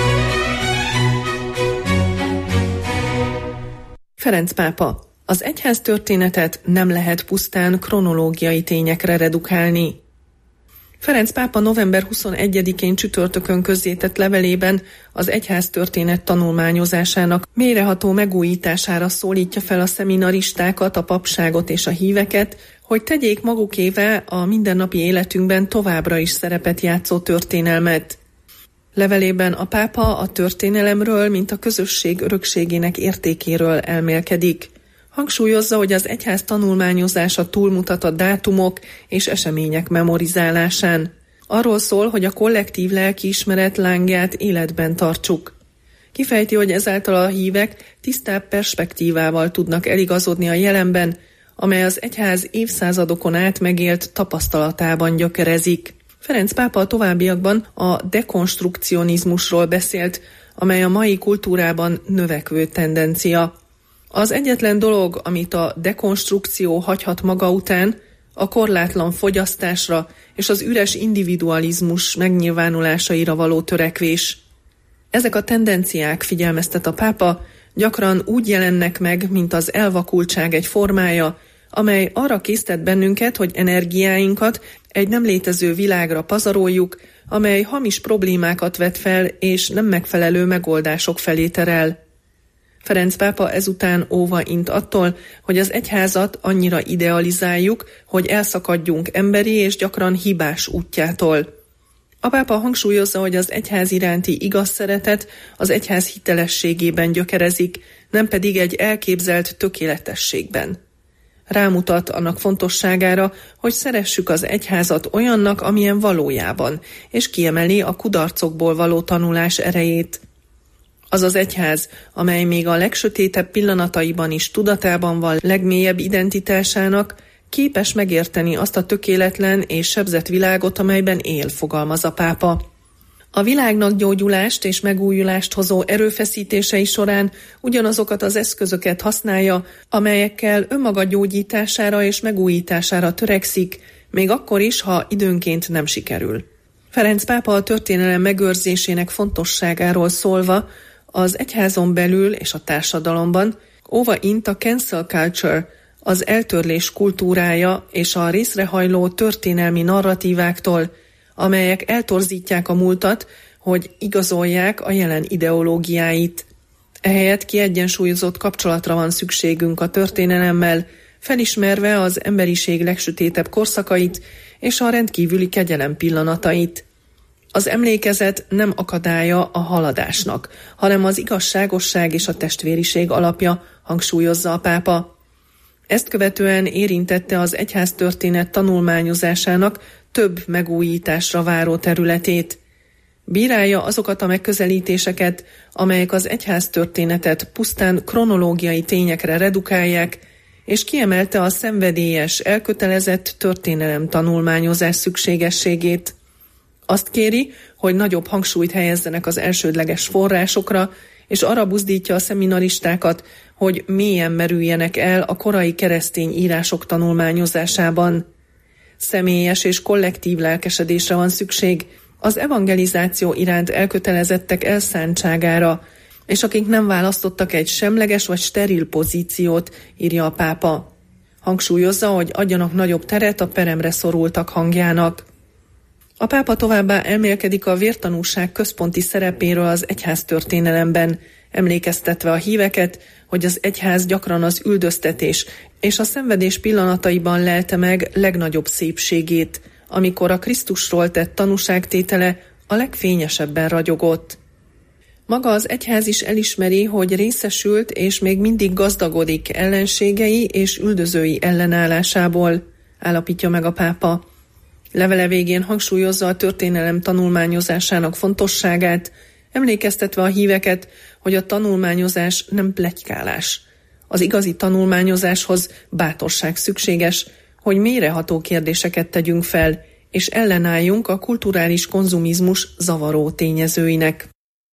Ferenc pápa: az egyháztörténetet nem lehet pusztán kronológiai tényekre redukálni. Ferenc pápa november 21-én csütörtökön közzétett levelében az egyháztörténet tanulmányozásának mélyreható megújítására szólítja fel a szeminaristákat, a papságot és a híveket, hogy tegyék magukévá a mindennapi életünkben továbbra is szerepet játszó történelmet. Levelében a pápa a történelemről, mint a közösség örökségének értékéről elmélkedik. Hangsúlyozza, hogy az egyház tanulmányozása túlmutat a dátumok és események memorizálásán. Arról szól, hogy a kollektív lelkiismeret lángját életben tartsuk. Kifejti, hogy ezáltal a hívek tisztább perspektívával tudnak eligazodni a jelenben, amely az egyház évszázadokon át megélt tapasztalatában gyökerezik. Ferenc pápa a továbbiakban a dekonstrukcionizmusról beszélt, amely a mai kultúrában növekvő tendencia. Az egyetlen dolog, amit a dekonstrukció hagyhat maga után, a korlátlan fogyasztásra és az üres individualizmus megnyilvánulásaira való törekvés. Ezek a tendenciák, figyelmeztet a pápa, gyakran úgy jelennek meg, mint az elvakultság egy formája, amely arra késztet bennünket, hogy energiáinkat egy nem létező világra pazaroljuk, amely hamis problémákat vet fel és nem megfelelő megoldások felé terel. Ferenc pápa ezután óva int attól, hogy az egyházat annyira idealizáljuk, hogy elszakadjunk emberi és gyakran hibás útjától. A pápa hangsúlyozza, hogy az egyház iránti igaz szeretet az egyház hitelességében gyökerezik, nem pedig egy elképzelt tökéletességben. Rámutat annak fontosságára, hogy szeressük az egyházat olyannak, amilyen valójában, és kiemeli a kudarcokból való tanulás erejét. Az az egyház, amely még a legsötétebb pillanataiban is tudatában van legmélyebb identitásának, képes megérteni azt a tökéletlen és sebzett világot, amelyben él, fogalmaz a pápa. A világnak gyógyulást és megújulást hozó erőfeszítései során ugyanazokat az eszközöket használja, amelyekkel önmaga gyógyítására és megújítására törekszik, még akkor is, ha időnként nem sikerül. Ferenc pápa a történelem megőrzésének fontosságáról szólva, az egyházon belül és a társadalomban óva int a cancel culture, az eltörlés kultúrája és a részrehajló történelmi narratíváktól, amelyek eltorzítják a múltat, hogy igazolják a jelen ideológiáit. Ehelyett kiegyensúlyozott kapcsolatra van szükségünk a történelemmel, felismerve az emberiség legsötétebb korszakait és a rendkívüli kegyelem pillanatait. Az emlékezet nem akadálya a haladásnak, hanem az igazságosság és a testvériség alapja, hangsúlyozza a pápa. Ezt követően érintette az egyháztörténet tanulmányozásának több megújításra váró területét. Bírálja azokat a megközelítéseket, amelyek az egyháztörténetet pusztán kronológiai tényekre redukálják, és kiemelte a szenvedélyes, elkötelezett történelem tanulmányozás szükségességét. Azt kéri, hogy nagyobb hangsúlyt helyezzenek az elsődleges forrásokra, és arra buzdítja a szeminaristákat, hogy mélyen merüljenek el a korai keresztény írások tanulmányozásában. Személyes és kollektív lelkesedésre van szükség, az evangelizáció iránt elkötelezettek elszántságára, és akik nem választottak egy semleges vagy steril pozíciót, írja a pápa. Hangsúlyozza, hogy adjanak nagyobb teret a peremre szorultak hangjának. A pápa továbbá elmélkedik a vértanúság központi szerepéről az egyháztörténelemben, emlékeztetve a híveket, hogy az egyház gyakran az üldöztetés és a szenvedés pillanataiban lelte meg legnagyobb szépségét, amikor a Krisztusról tett tanúságtétele a legfényesebben ragyogott. Maga az egyház is elismeri, hogy részesült és még mindig gazdagodik ellenségei és üldözői ellenállásából, állapítja meg a pápa. Levele végén hangsúlyozza a történelem tanulmányozásának fontosságát, emlékeztetve a híveket, hogy a tanulmányozás nem pletykálás. Az igazi tanulmányozáshoz bátorság szükséges, hogy mélyreható kérdéseket tegyünk fel, és ellenálljunk a kulturális konzumizmus zavaró tényezőinek.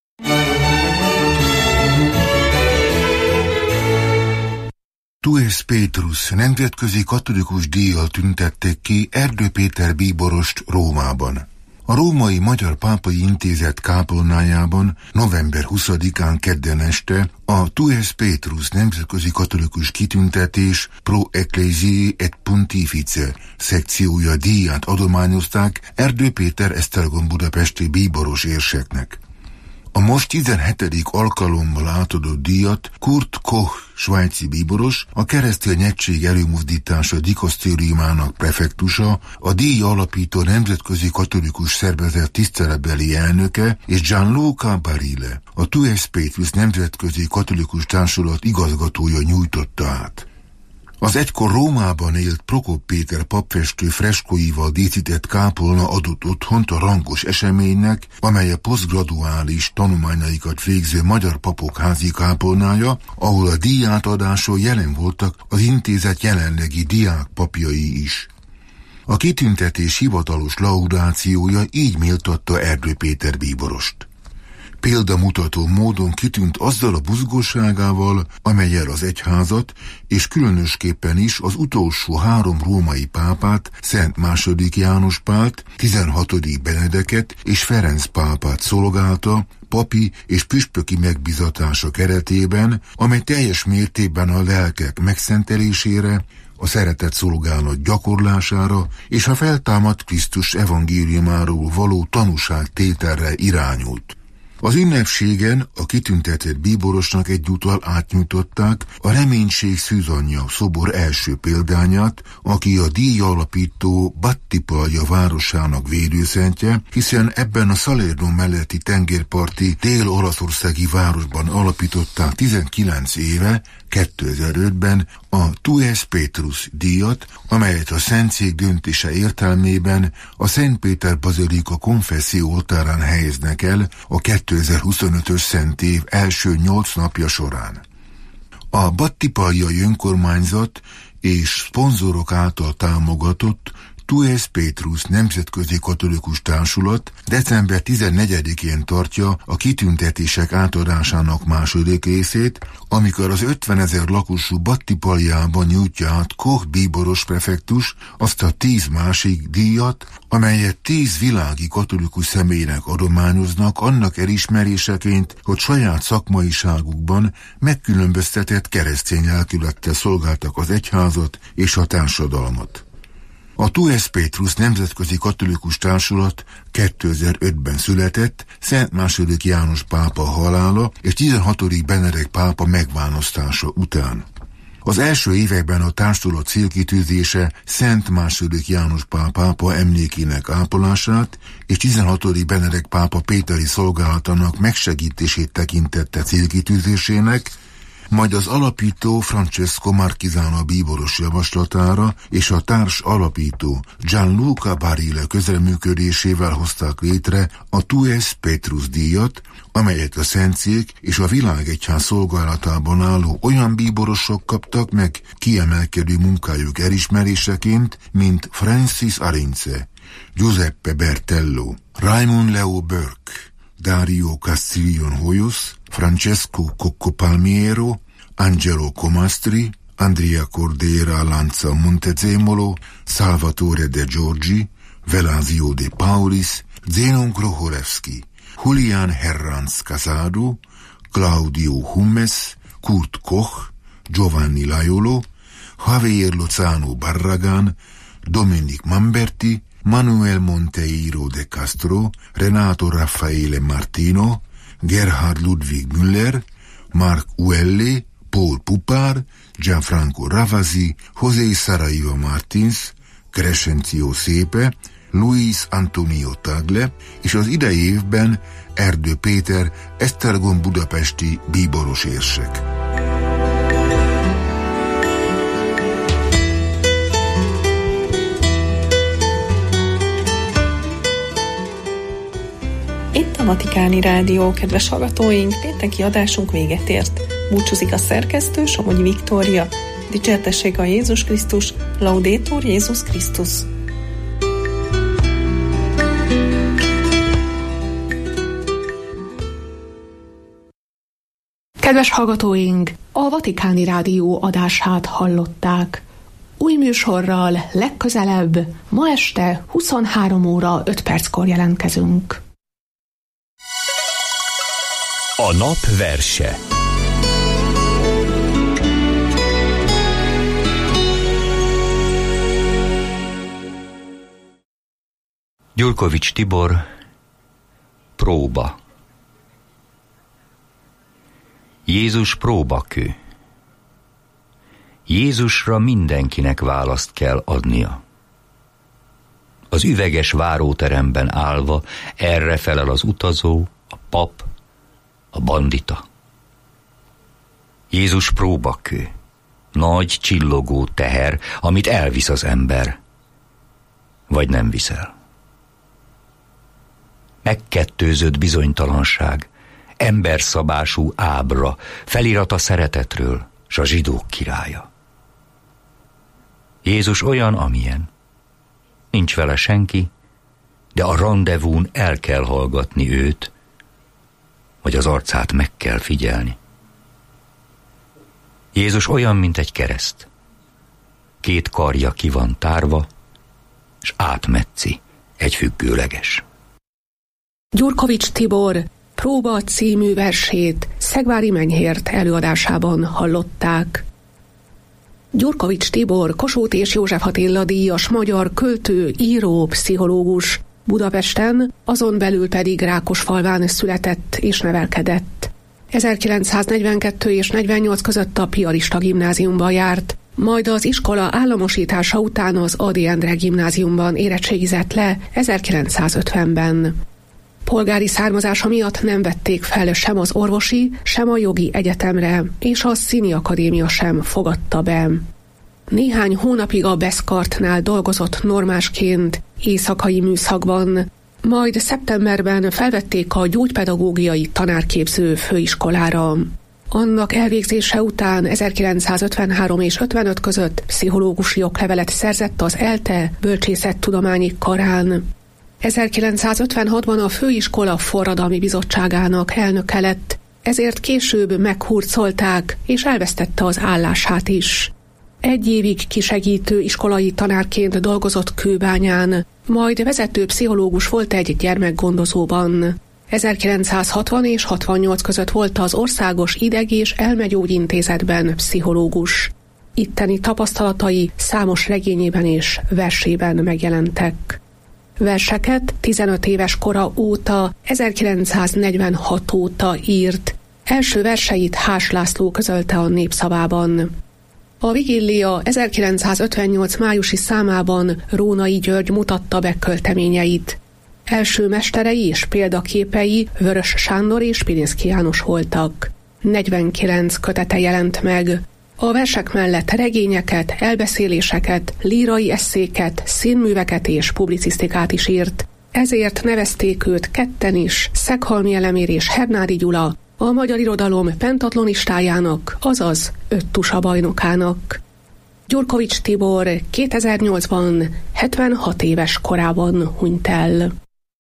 Tues Petrus nemzetközi katolikus díjjal tüntették ki Erdő Péter bíborost Rómában. A Római Magyar Pápai Intézet kápolnájában november 20-án kedden este a Tues Petrus nemzetközi katolikus kitüntetés Pro Ecclesiae et Pontifice szekciója díját adományozták Erdő Péter Esztergom budapesti bíboros érseknek. A most 17. alkalommal átadott díjat Kurt Koch svájci bíboros, a Keresztény Egység Előmozdítása dikasztériumának prefektusa, a díj alapító nemzetközi katolikus szervezet tiszteletbeli elnöke és Gianluca Barile, a Tues Petrus nemzetközi katolikus társulat igazgatója nyújtotta át. Az egykor Rómában élt Prokop Péter papfestő freskóival díszített kápolna adott otthont a rangos eseménynek, amely a posztgraduális tanulmányaikat végző magyar papok házi kápolnája, ahol a díjátadáson jelen voltak az intézet jelenlegi diákpapjai is. A kitüntetés hivatalos laudációja így méltatta Erdő Péter bíborost. Példamutató módon kitűnt azzal a buzgóságával, amellyel az egyházat, és különösképpen is az utolsó 3 római pápát, Szent II. János Pált, 16. Benedeket és Ferenc pápát szolgálta, papi és püspöki megbizatása keretében, amely teljes mértékben a lelkek megszentelésére, a szeretet szolgálat gyakorlására és a feltámadt Krisztus evangéliumáról való tanúságtételre irányult. Az ünnepségen a kitüntetett bíborosnak egyúttal átnyújtották a Reménység Szűzanyja szobor első példányát, aki a díjalapító Battipalja városának védőszentje, hiszen ebben a Salerno melletti tengerparti dél-olaszországi városban alapították 19 éve, 2005-ben a Tues Petrus díjat, amelyet a Szentszék döntése értelmében a Szent Péter Bazilika konfesszió oltárán helyeznek el a 2025-ös szent év első 8 napja során. A Battipaljai önkormányzat és szponzorok által támogatott Tues Petrus Nemzetközi Katolikus Társulat december 14-én tartja a kitüntetések átadásának második részét, amikor az 50 000 lakosú Battipaljában nyújtja át Koch bíboros prefektus azt a 10 másik díjat, amelyet 10 világi katolikus személynek adományoznak annak elismeréseként, hogy saját szakmaiságukban megkülönböztetett keresztény lelkülettel szolgáltak az egyházat és a társadalmat. A Tues Petrus Nemzetközi Katolikus Társulat 2005-ben született, Szent II. János pápa halála és 16. Benedek pápa megválasztása után. Az első években a társulat célkitűzése Szent II. János Pál pápa emlékének ápolását és 16. Benedek pápa péteri szolgálatának megsegítését tekintette célkitűzésének, majd az alapító Francesco Marquisano bíboros javaslatára és a társ alapító Gianluca Barile közreműködésével hozták létre a Tues Petrus díjat, amelyet a Szentszék és a világegyház szolgálatában álló olyan bíborosok kaptak meg kiemelkedő munkájuk elismeréseként, mint Francis Arinze, Giuseppe Bertello, Raymond Leo Burke, Dario Castiglion Hoyos, Francesco Cocco Palmiero, Angelo Comastri, Andrea Cordera Lanza Montezemolo, Salvatore De Giorgi, Velasio De Paulis, Zenon Grochorevski, Julian Herranz Casado, Claudio Hummes, Kurt Koch, Giovanni Laiolo, Javier Lozano Barragán, Dominic Mamberti, Manuel Monteiro de Castro, Renato Raffaele Martino, Gerhard Ludwig Müller, Marc Uelle, Paul Pupar, Gianfranco Ravasi, José Saraiva Martins, Crescencio Szépe, Luis Antonio Tagle és az idei évben Erdő Péter Esztergom budapesti bíboros érsek. Itt a Vatikáni Rádió, kedves hallgatóink, pénteki adásunk véget ért. Búcsúzik a szerkesztő, Somogyi Viktória. Dicsértessék a Jézus Krisztus, Laudetur Jézus Krisztus. Kedves hallgatóink, a Vatikáni Rádió adását hallották. Új műsorral legközelebb, ma este 23 óra 5 perckor jelentkezünk. A nap verse. Gyulkovics Tibor, próba. Jézus próbakő. Jézusra mindenkinek választ kell adnia. Az üveges váróteremben állva erre felel az utazó, a pap, a bandita. Jézus próbakő. Nagy, csillogó teher, amit elvisz az ember. Vagy nem viszel. Megkettőzött bizonytalanság, emberszabású ábra, felirat a szeretetről, s a zsidók királya. Jézus olyan, amilyen. Nincs vele senki, de a randevún el kell hallgatni őt, vagy az arcát meg kell figyelni. Jézus olyan, mint egy kereszt. 2 karja ki van tárva, s átmetszi egy függőleges. Gyurkovics Tibor Próba című versét Szegvári Menyhért előadásában hallották. Gyurkovics Tibor Kossuth és József Attila díjas magyar költő, író, pszichológus. Budapesten, azon belül pedig Rákosfalván született és nevelkedett. 1942 és 48 között a piarista gimnáziumba járt, majd az iskola államosítása után az Ady Endre gimnáziumban érettségizett le 1950-ben. Polgári származása miatt nem vették fel sem az orvosi, sem a jogi egyetemre, és a Színi Akadémia sem fogadta be. Néhány hónapig a Beszkartnál dolgozott normásként, éjszakai műszakban, majd szeptemberben felvették a gyógypedagógiai tanárképző főiskolára. Annak elvégzése után 1953 és 55 között pszichológusi oklevelet szerzett az ELTE bölcsészettudományi karán. 1956-ban a főiskola forradalmi bizottságának elnöke lett, ezért később meghurcolták, és elvesztette az állását is. 1 évig kisegítő iskolai tanárként dolgozott Kőbányán, majd vezető pszichológus volt egy gyermekgondozóban. 1960 és 68 között volt az Országos Ideg- és Elmegyógyintézetben pszichológus. Itteni tapasztalatai számos regényében és versében megjelentek. Verseket 15 éves kora óta, 1946 óta írt. Első verseit Hás László közölte a Népszavában. A Vigília 1958 májusi számában Rónai György mutatta be költeményeit. Első mesterei és példaképei Vörös Sándor és Pilinszky János voltak. 49 kötete jelent meg. A versek mellett regényeket, elbeszéléseket, lírai esszéket, színműveket és publicisztikát is írt. Ezért nevezték őt ketten is, Szeghalmi Elemér és Hernádi Gyula, a magyar irodalom pentatlonistájának, azaz 5 tusa bajnokának. Gyurkovics Tibor 2008-ban 76 éves korában hunyt el.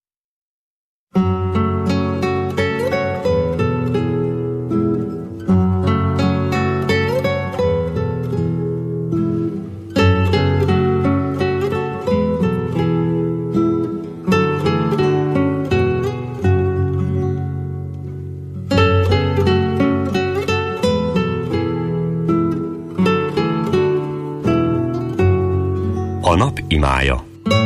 A nap imája.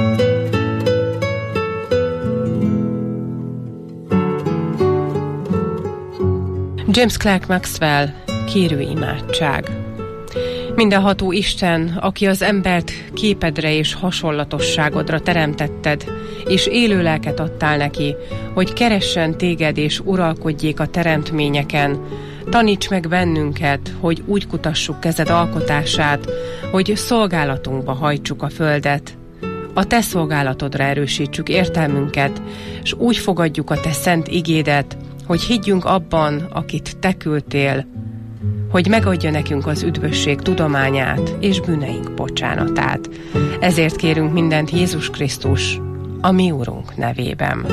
James Clerk Maxwell, kérő imádság. Mindenható Isten, aki az embert képedre és hasonlatosságodra teremtetted, és élő lelket adtál neki, hogy keressen téged és uralkodjék a teremtményeken, taníts meg bennünket, hogy úgy kutassuk kezed alkotását, hogy szolgálatunkba hajtsuk a földet. A te szolgálatodra erősítsük értelmünket, és úgy fogadjuk a te szent igédet, hogy higgyünk abban, akit te küldtél, hogy megadja nekünk az üdvösség tudományát és bűneink bocsánatát. Ezért kérünk mindent Jézus Krisztus, a mi Urunk nevében.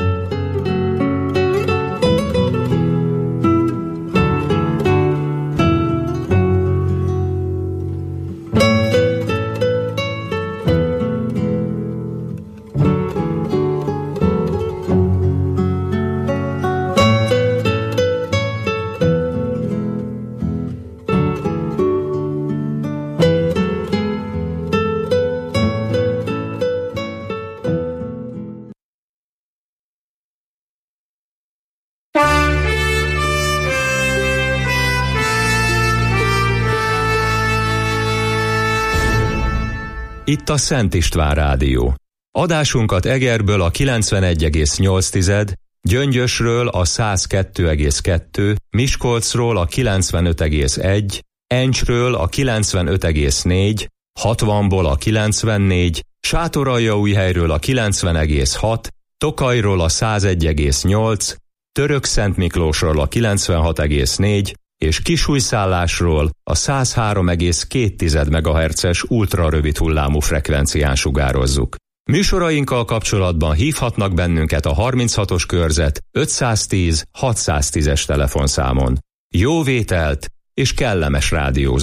Itt a Szent István Rádió. Adásunkat Egerből a 91,8, Gyöngyösről a 102,2, Miskolcról a 95,1, Encsről a 95,4, 60-ból a 94, Sátoraljaújhelyről a 90,6, Tokajról a 101,8, Törökszentmiklósról a 96,4 és Kisújszállásról a 103,2 MHz-es ultrarövid hullámú frekvencián sugározzuk. Műsorainkkal kapcsolatban hívhatnak bennünket a 36-os körzet 510 610-es telefonszámon. Jó vételt és kellemes rádiózást!